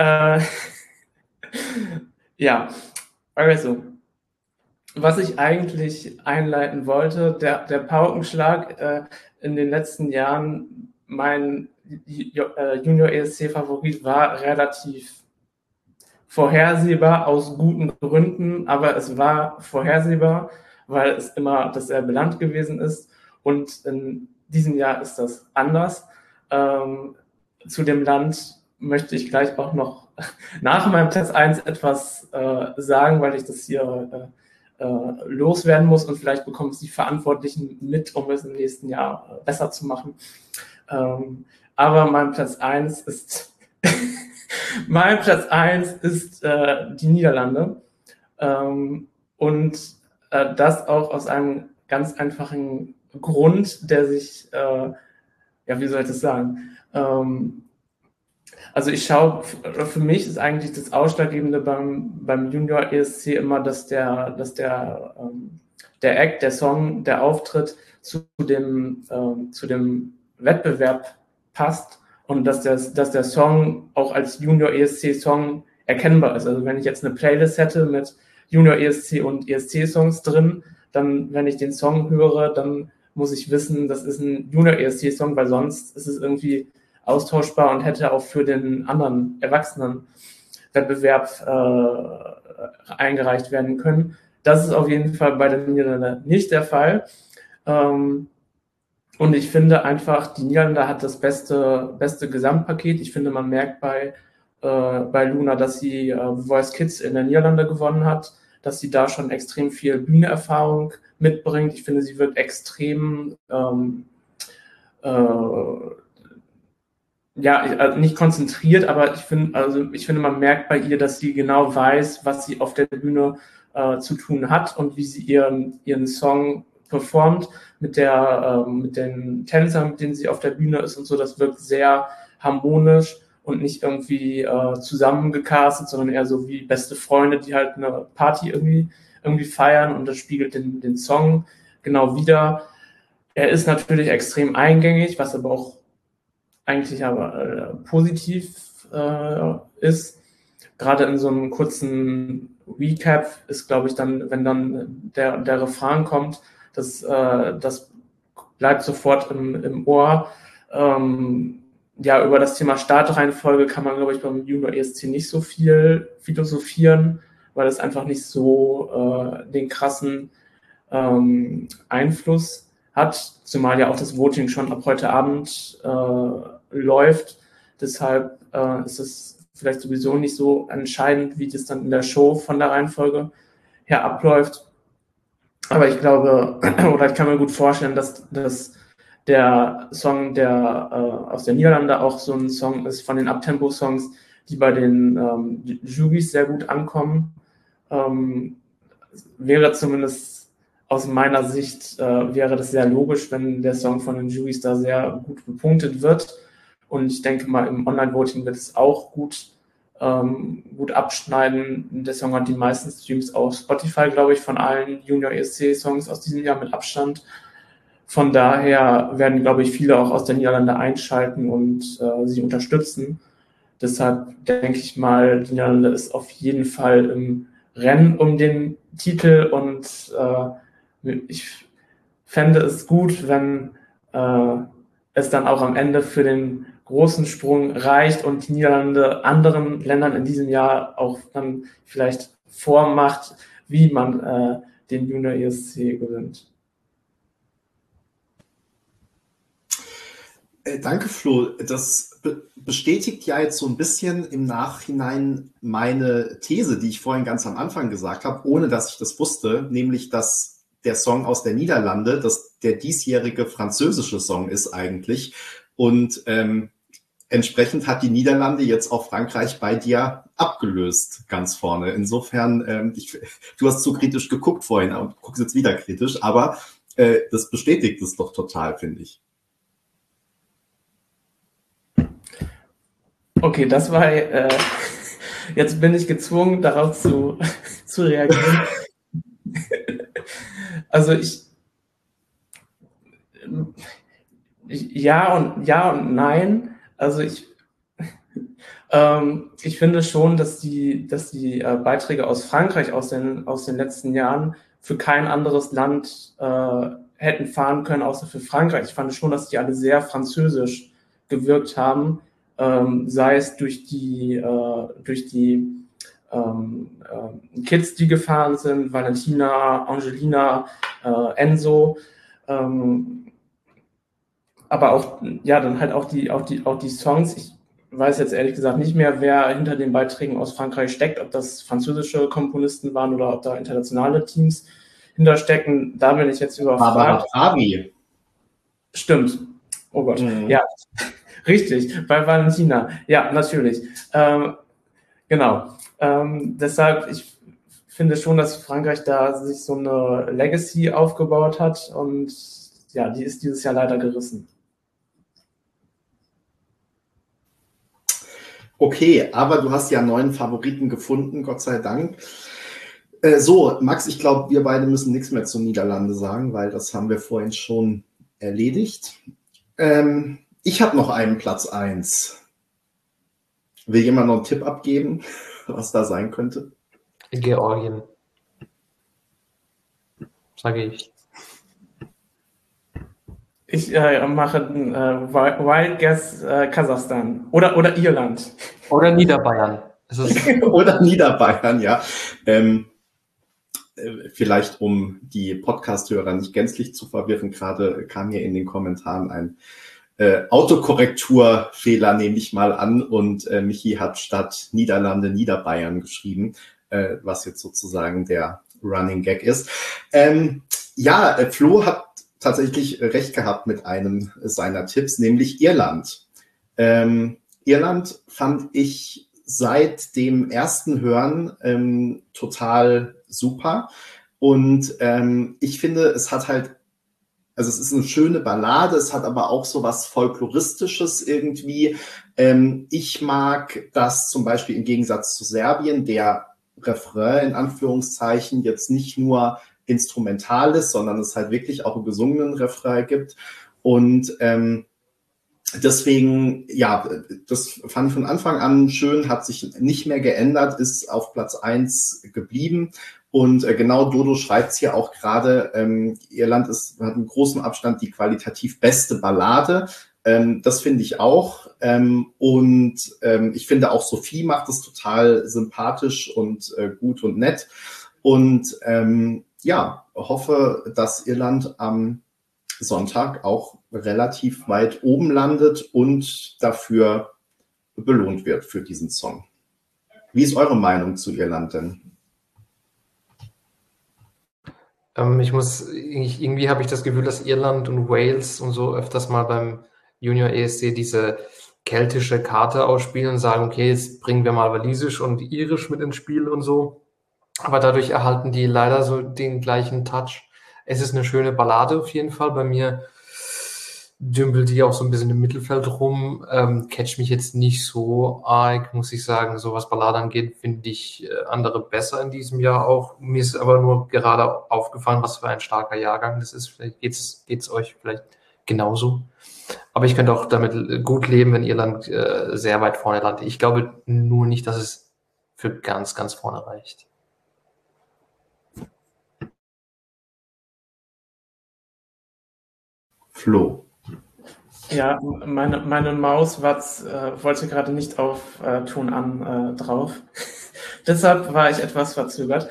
Ja, also, was ich eigentlich einleiten wollte, der Paukenschlag in den letzten Jahren, mein Junior ESC-Favorit war relativ vorhersehbar aus guten Gründen, aber es war vorhersehbar, weil es immer dasselbe Land gewesen ist. Und in diesem Jahr ist das anders. Zu dem Land möchte ich gleich auch noch nach meinem Platz 1 etwas sagen, weil ich das hier loswerden muss und vielleicht bekommen es die Verantwortlichen mit, um es im nächsten Jahr besser zu machen. Aber mein Platz 1 ist mein Platz 1 ist die Niederlande. Und das auch aus einem ganz einfachen Grund, der sich, ja, wie soll ich das sagen? Also ich schaue, für mich ist eigentlich das Ausschlaggebende beim Junior ESC immer, dass der Act, der Song, der Auftritt zu dem Wettbewerb passt und dass der Song auch als Junior ESC-Song erkennbar ist. Also wenn ich jetzt eine Playlist hätte mit Junior ESC und ESC-Songs drin, dann, wenn ich den Song höre, dann muss ich wissen, das ist ein Junior ESC-Song, weil sonst ist es irgendwie austauschbar und hätte auch für den anderen Erwachsenenwettbewerb eingereicht werden können. Das ist auf jeden Fall bei den Niederlanden nicht der Fall. Und ich finde einfach, die Niederlande hat das beste Gesamtpaket. Ich finde, man merkt bei Luna, dass sie Voice Kids in der Niederlande gewonnen hat, dass sie da schon extrem viel Bühnenerfahrung mitbringt. Ich finde, sie wird extrem nicht konzentriert, aber ich finde, man merkt bei ihr, dass sie genau weiß, was sie auf der Bühne zu tun hat und wie sie ihren Song performt mit den Tänzern, mit denen sie auf der Bühne ist und so. Das wirkt sehr harmonisch und nicht irgendwie zusammengecastet, sondern eher so wie beste Freunde, die halt eine Party irgendwie feiern, und das spiegelt den Song genau wider. Er ist natürlich extrem eingängig, was aber auch eigentlich positiv ist. Gerade in so einem kurzen Recap ist, glaube ich, dann, wenn dann der Refrain kommt, das bleibt sofort im Ohr. Über das Thema Startreihenfolge kann man, glaube ich, beim Junior ESC nicht so viel philosophieren, weil es einfach nicht so den krassen Einfluss hat, zumal ja auch das Voting schon ab heute Abend läuft. Deshalb ist es vielleicht sowieso nicht so entscheidend, wie das dann in der Show von der Reihenfolge her abläuft. Aber ich glaube, oder ich kann mir gut vorstellen, dass der Song, der aus der Niederlande auch so ein Song ist von den Uptempo-Songs, die bei den Jurys sehr gut ankommen. Wäre zumindest aus meiner Sicht wäre das sehr logisch, wenn der Song von den Jurys da sehr gut bepunktet wird. Und ich denke mal, im Online-Voting wird es auch gut abschneiden. Der Song hat die meisten Streams auf Spotify, glaube ich, von allen Junior ESC-Songs aus diesem Jahr mit Abstand. Von daher werden, glaube ich, viele auch aus der Niederlande einschalten und sie unterstützen. Deshalb denke ich mal, die Niederlande ist auf jeden Fall im Rennen um den Titel, und ich fände es gut, wenn es dann auch am Ende für den großen Sprung reicht und die Niederlande anderen Ländern in diesem Jahr auch dann vielleicht vormacht, wie man den Junior ESC gewinnt. Danke, Flo. Das bestätigt ja jetzt so ein bisschen im Nachhinein meine These, die ich vorhin ganz am Anfang gesagt habe, ohne dass ich das wusste, nämlich, dass der Song aus der Niederlande, dass der diesjährige französische Song ist eigentlich. Und entsprechend hat die Niederlande jetzt auch Frankreich bei dir abgelöst, ganz vorne. Insofern, du hast zu kritisch geguckt vorhin und guckst jetzt wieder kritisch, aber das bestätigt es doch total, finde ich. Okay, das war, jetzt bin ich gezwungen, darauf zu reagieren. Also ja und nein. Also ich finde schon, dass die Beiträge aus Frankreich aus den letzten Jahren für kein anderes Land hätten fahren können, außer für Frankreich. Ich fand schon, dass die alle sehr französisch gewirkt haben, sei es durch die Kids, die gefahren sind, Valentina, Angelina, Enzo, aber auch, ja, dann halt auch die Songs. Ich weiß jetzt ehrlich gesagt nicht mehr, wer hinter den Beiträgen aus Frankreich steckt, ob das französische Komponisten waren oder ob da internationale Teams hinterstecken. Da bin ich jetzt Barbara überfragt. Pravi. Stimmt. Oh Gott. Ja, richtig. Bei Valentina. Ja, natürlich. Genau. Deshalb, ich finde schon, dass Frankreich da sich so eine Legacy aufgebaut hat und ja, die ist dieses Jahr leider gerissen. Okay, aber du hast ja einen neuen Favoriten gefunden, Gott sei Dank. So, Max, ich glaube, wir beide müssen nichts mehr zu Niederlande sagen, weil das haben wir vorhin schon erledigt. Ich habe noch einen Platz 1. Will jemand noch einen Tipp abgeben, was da sein könnte? Georgien. Sage ich. Ich mache einen Wild Guess Kasachstan oder Irland. Oder Niederbayern. Oder Niederbayern, ja. Vielleicht, um die Podcast-Hörer nicht gänzlich zu verwirren, gerade kam hier in den Kommentaren ein Autokorrekturfehler, nehme ich mal an, und Michi hat statt Niederlande Niederbayern geschrieben, was jetzt sozusagen der Running Gag ist. Flo hat tatsächlich recht gehabt mit einem seiner Tipps, nämlich Irland. Irland fand ich seit dem ersten Hören total super. Und ich finde, es hat halt, also es ist eine schöne Ballade, es hat aber auch so was Folkloristisches irgendwie. Ich mag das zum Beispiel im Gegensatz zu Serbien, der Refrain in Anführungszeichen jetzt nicht nur instrumental ist, sondern es halt wirklich auch einen gesungenen Refrain gibt. Und deswegen, ja, das fand ich von Anfang an schön, hat sich nicht mehr geändert, ist auf Platz 1 geblieben. Und genau Dodo schreibt es hier auch gerade, Irland hat einen großen Abstand die qualitativ beste Ballade. Das finde ich auch. Ich finde auch Sophie macht es total sympathisch und gut und nett. Und hoffe, dass Irland am Sonntag auch relativ weit oben landet und dafür belohnt wird für diesen Song. Wie ist eure Meinung zu Irland denn? Irgendwie habe ich das Gefühl, dass Irland und Wales und so öfters mal beim Junior ESC diese keltische Karte ausspielen und sagen, okay, jetzt bringen wir mal Walisisch und Irisch mit ins Spiel und so. Aber dadurch erhalten die leider so den gleichen Touch. Es ist eine schöne Ballade auf jeden Fall. Bei mir dümpelt die auch so ein bisschen im Mittelfeld rum. Catch mich jetzt nicht so arg, muss ich sagen. So was Ballade angeht, finde ich andere besser in diesem Jahr auch. Mir ist aber nur gerade aufgefallen, was für ein starker Jahrgang das ist. Vielleicht geht's euch vielleicht genauso. Aber ich könnte auch damit gut leben, wenn Irland sehr weit vorne landet. Ich glaube nur nicht, dass es für ganz, ganz vorne reicht. Flo. Ja, meine Maus wollte gerade nicht auf Ton an drauf. Deshalb war ich etwas verzögert.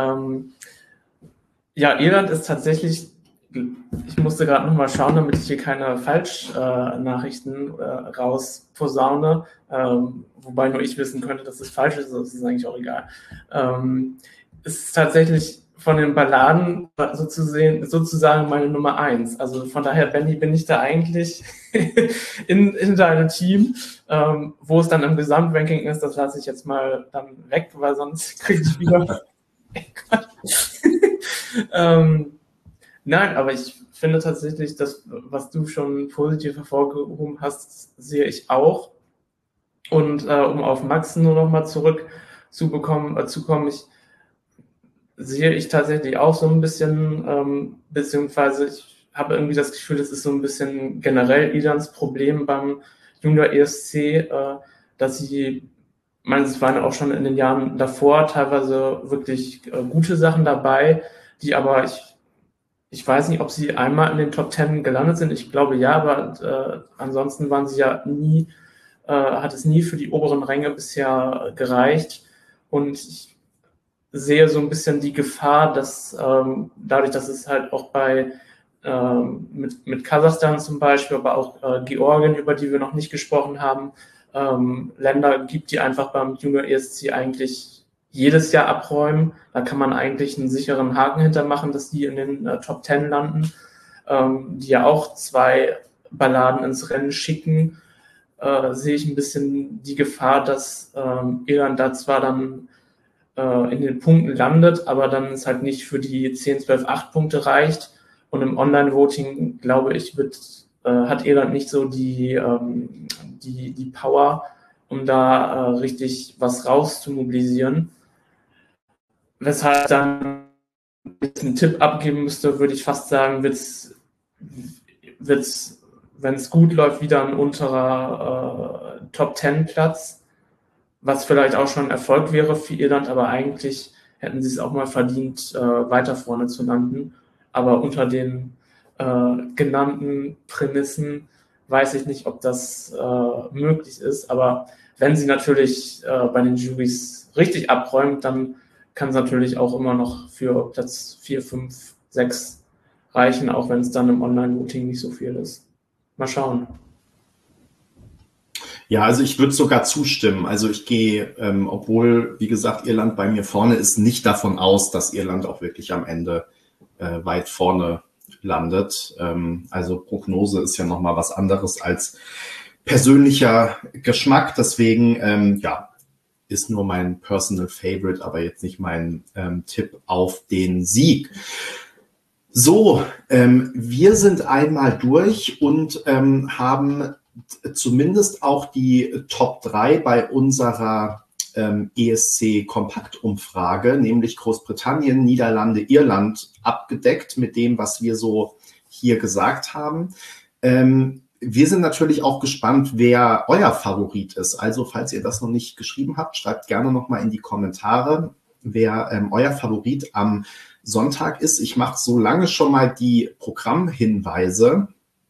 Irland ist tatsächlich, ich musste gerade nochmal schauen, damit ich hier keine Falschnachrichten rausposaune, wobei nur ich wissen könnte, dass es falsch ist, das ist eigentlich auch egal. Es ist tatsächlich von den Balladen sozusagen meine Nummer 1. Also von daher, Benny, bin ich da eigentlich in deinem Team. Wo es dann im Gesamtranking ist, das lasse ich jetzt mal dann weg, weil sonst kriege ich wieder... Nein, aber ich finde tatsächlich, das, was du schon positiv hervorgehoben hast, sehe ich auch. Und um auf Max nur noch mal zu kommen, sehe ich tatsächlich auch so ein bisschen, beziehungsweise ich habe irgendwie das Gefühl, das ist so ein bisschen generell Irans Problem beim Junior ESC, dass sie, es waren auch schon in den Jahren davor teilweise wirklich gute Sachen dabei, die aber ich weiß nicht, ob sie einmal in den Top 10 gelandet sind. Ich glaube ja, aber ansonsten waren sie ja hat es nie für die oberen Ränge bisher gereicht. Und ich sehe so ein bisschen die Gefahr, dass dadurch, dass es halt auch mit Kasachstan zum Beispiel, aber auch Georgien, über die wir noch nicht gesprochen haben, Länder gibt, die einfach beim Junior ESC eigentlich jedes Jahr abräumen. Da kann man eigentlich einen sicheren Haken hintermachen, dass die in den Top 10 landen, die ja auch 2 Balladen ins Rennen schicken. Sehe ich ein bisschen die Gefahr, dass Irland da zwar dann in den Punkten landet, aber dann es halt nicht für die 10, 12, 8 Punkte reicht. Und im Online-Voting, glaube ich, hat Irland nicht so die Power, um da richtig was rauszumobilisieren. Weshalb dann einen Tipp abgeben müsste, würde ich fast sagen, wird's, wenn es gut läuft, wieder ein unterer Top-10-Platz, was vielleicht auch schon ein Erfolg wäre für Irland, aber eigentlich hätten sie es auch mal verdient, weiter vorne zu landen. Aber unter den genannten Prämissen weiß ich nicht, ob das möglich ist. Aber wenn sie natürlich bei den Jurys richtig abräumt, dann kann es natürlich auch immer noch für Platz 4, 5, 6 reichen, auch wenn es dann im Online-Voting nicht so viel ist. Mal schauen. Ja, also ich würde sogar zustimmen. Also ich gehe, obwohl, wie gesagt, Irland bei mir vorne ist, nicht davon aus, dass Irland auch wirklich am Ende weit vorne landet. Also Prognose ist ja nochmal was anderes als persönlicher Geschmack. Deswegen, ja, ist nur mein Personal Favorite, aber jetzt nicht mein Tipp auf den Sieg. So, wir sind einmal durch und haben zumindest auch die Top 3 bei unserer ESC-Kompakt-Umfrage, nämlich Großbritannien, Niederlande, Irland, abgedeckt mit dem, was wir so hier gesagt haben. Wir sind natürlich auch gespannt, wer euer Favorit ist. Also, falls ihr das noch nicht geschrieben habt, schreibt gerne nochmal in die Kommentare, wer euer Favorit am Sonntag ist. Ich mache so lange schon mal die Programmhinweise.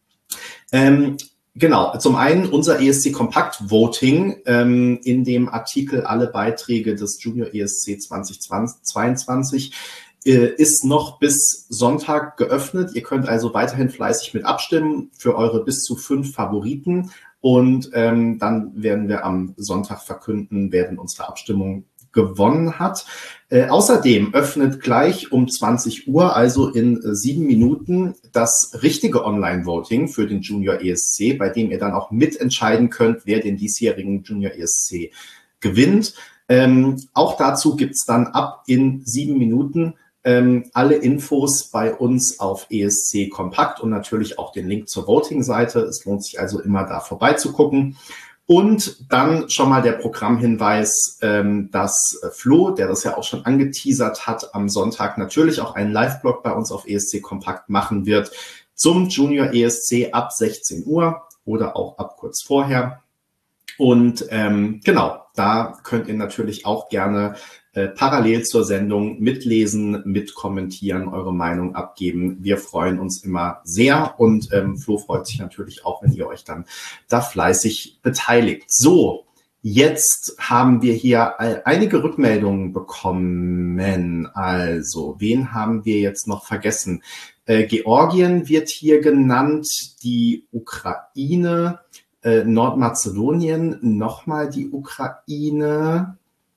Genau, zum einen unser ESC Kompakt Voting, in dem Artikel alle Beiträge des Junior ESC 2022 ist noch bis Sonntag geöffnet. Ihr könnt also weiterhin fleißig mit abstimmen für eure bis zu 5 Favoriten und dann werden wir am Sonntag verkünden, wer denn unsere Abstimmung gewonnen hat. Außerdem öffnet gleich um 20 Uhr, also in 7 Minuten, das richtige Online-Voting für den Junior ESC, bei dem ihr dann auch mitentscheiden könnt, wer den diesjährigen Junior ESC gewinnt. Auch dazu gibt's dann ab in 7 Minuten alle Infos bei uns auf ESC Kompakt und natürlich auch den Link zur Voting-Seite. Es lohnt sich also immer, da vorbeizugucken. Und dann schon mal der Programmhinweis, dass Flo, der das ja auch schon angeteasert hat, am Sonntag natürlich auch einen Live-Blog bei uns auf ESC Kompakt machen wird zum Junior ESC ab 16 Uhr oder auch ab kurz vorher. Und genau, da könnt ihr natürlich auch gerne parallel zur Sendung mitlesen, mitkommentieren, eure Meinung abgeben. Wir freuen uns immer sehr und Flo freut sich natürlich auch, wenn ihr euch dann da fleißig beteiligt. So, jetzt haben wir hier einige Rückmeldungen bekommen. Also, wen haben wir jetzt noch vergessen? Georgien wird hier genannt, die Ukraine, Nordmazedonien, nochmal die Ukraine,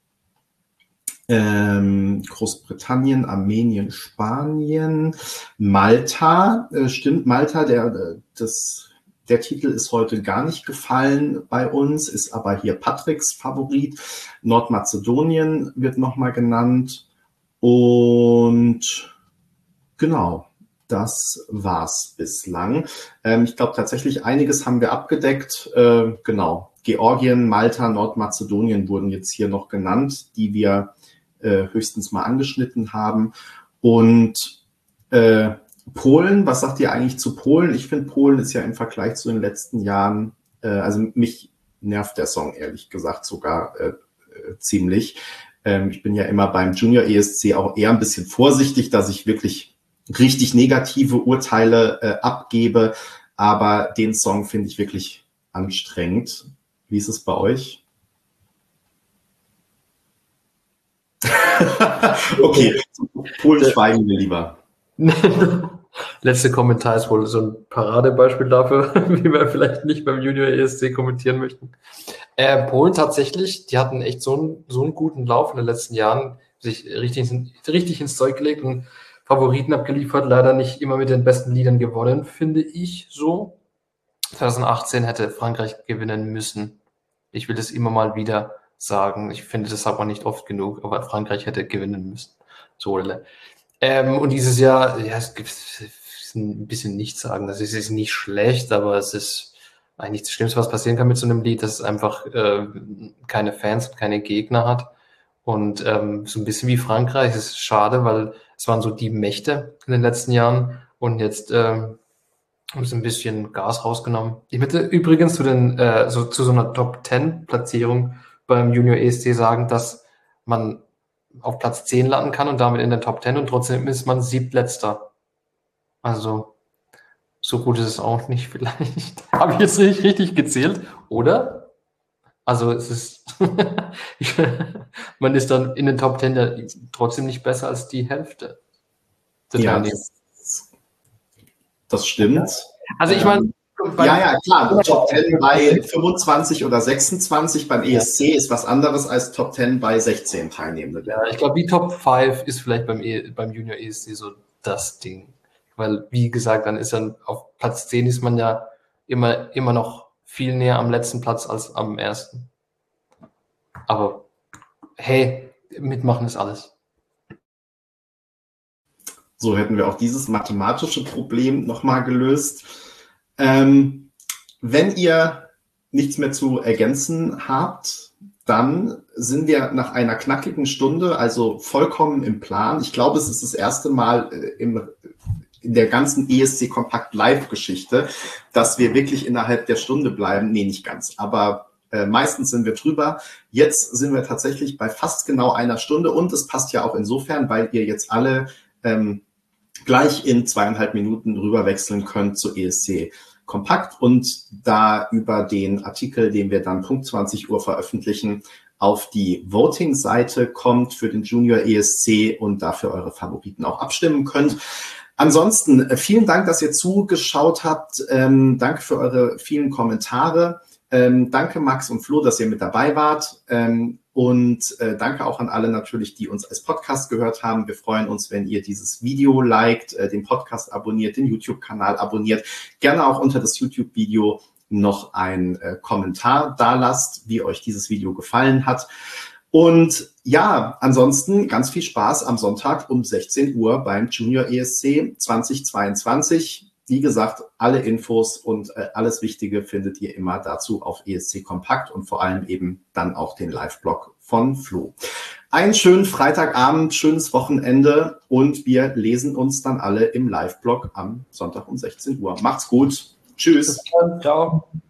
Großbritannien, Armenien, Spanien, Malta, stimmt, Malta, der Titel ist heute gar nicht gefallen bei uns, ist aber hier Patricks Favorit. Nordmazedonien wird nochmal genannt und genau. Das war's bislang. Ich glaube tatsächlich, einiges haben wir abgedeckt. Genau. Georgien, Malta, Nordmazedonien wurden jetzt hier noch genannt, die wir höchstens mal angeschnitten haben. Und Polen, was sagt ihr eigentlich zu Polen? Ich finde, Polen ist ja im Vergleich zu den letzten Jahren, also mich nervt der Song ehrlich gesagt sogar ziemlich. Ich bin ja immer beim Junior ESC auch eher ein bisschen vorsichtig, dass ich wirklich richtig negative Urteile abgebe. Aber den Song finde ich wirklich anstrengend. Wie ist es bei euch? Okay, Polen schweigen wir lieber. Letzte Kommentar ist wohl so ein Paradebeispiel dafür, wie wir vielleicht nicht beim Junior ESC kommentieren möchten. Polen tatsächlich, die hatten echt so einen guten Lauf in den letzten Jahren, sich richtig ins Zeug gelegt und Favoriten abgeliefert, leider nicht immer mit den besten Liedern gewonnen, finde ich so. 2018 hätte Frankreich gewinnen müssen. Ich will das immer mal wieder sagen. Ich finde das aber nicht oft genug, aber Frankreich hätte gewinnen müssen. So, und dieses Jahr, ja, es gibt ein bisschen nichts sagen. Das ist nicht schlecht, aber es ist eigentlich das Schlimmste, was passieren kann mit so einem Lied, dass es einfach keine Fans und keine Gegner hat. Und so ein bisschen wie Frankreich. Es ist schade, weil es waren so die Mächte in den letzten Jahren und jetzt haben sie ein bisschen Gas rausgenommen. Ich möchte übrigens zu so einer Top-10-Platzierung beim Junior ESC sagen, dass man auf Platz 10 landen kann und damit in der Top 10 und trotzdem ist man siebtletzter. Also so gut ist es auch nicht vielleicht. Habe ich jetzt richtig gezählt, oder? Also es ist man ist dann in den Top 10 ja trotzdem nicht besser als die Hälfte. Ja, das stimmt. Also ich meine, ja, klar. Top 10 bei 25 oder 26 beim ESC ist was anderes als Top 10 bei 16 Teilnehmenden. Ja, ich glaube, die Top 5 ist vielleicht beim Junior ESC so das Ding. Weil, wie gesagt, dann ist dann auf Platz 10 ist man ja immer noch viel näher am letzten Platz als am ersten. Aber hey, mitmachen ist alles. So hätten wir auch dieses mathematische Problem nochmal gelöst. Wenn ihr nichts mehr zu ergänzen habt, dann sind wir nach einer knackigen Stunde, also vollkommen im Plan. Ich glaube, es ist das erste Mal in der ganzen ESC Kompakt Live-Geschichte, dass wir wirklich innerhalb der Stunde bleiben. Nee, nicht ganz, aber meistens sind wir drüber. Jetzt sind wir tatsächlich bei fast genau einer Stunde und es passt ja auch insofern, weil ihr jetzt alle gleich in 2,5 Minuten rüber wechseln könnt zu ESC Kompakt und da über den Artikel, den wir dann Punkt 20 Uhr veröffentlichen, auf die Voting-Seite kommt für den Junior ESC und dafür eure Favoriten auch abstimmen könnt. Ansonsten vielen Dank, dass ihr zugeschaut habt. Danke für eure vielen Kommentare. Danke Max und Flo, dass ihr mit dabei wart. Und danke auch an alle natürlich, die uns als Podcast gehört haben. Wir freuen uns, wenn ihr dieses Video liked, den Podcast abonniert, den YouTube-Kanal abonniert. Gerne auch unter das YouTube-Video noch einen Kommentar dalasst, wie euch dieses Video gefallen hat. Und ja, ansonsten ganz viel Spaß am Sonntag um 16 Uhr beim Junior ESC 2022. Wie gesagt, alle Infos und alles Wichtige findet ihr immer dazu auf ESC Kompakt und vor allem eben dann auch den Live-Blog von Flo. Einen schönen Freitagabend, schönes Wochenende und wir lesen uns dann alle im Live-Blog am Sonntag um 16 Uhr. Macht's gut. Tschüss. Ciao.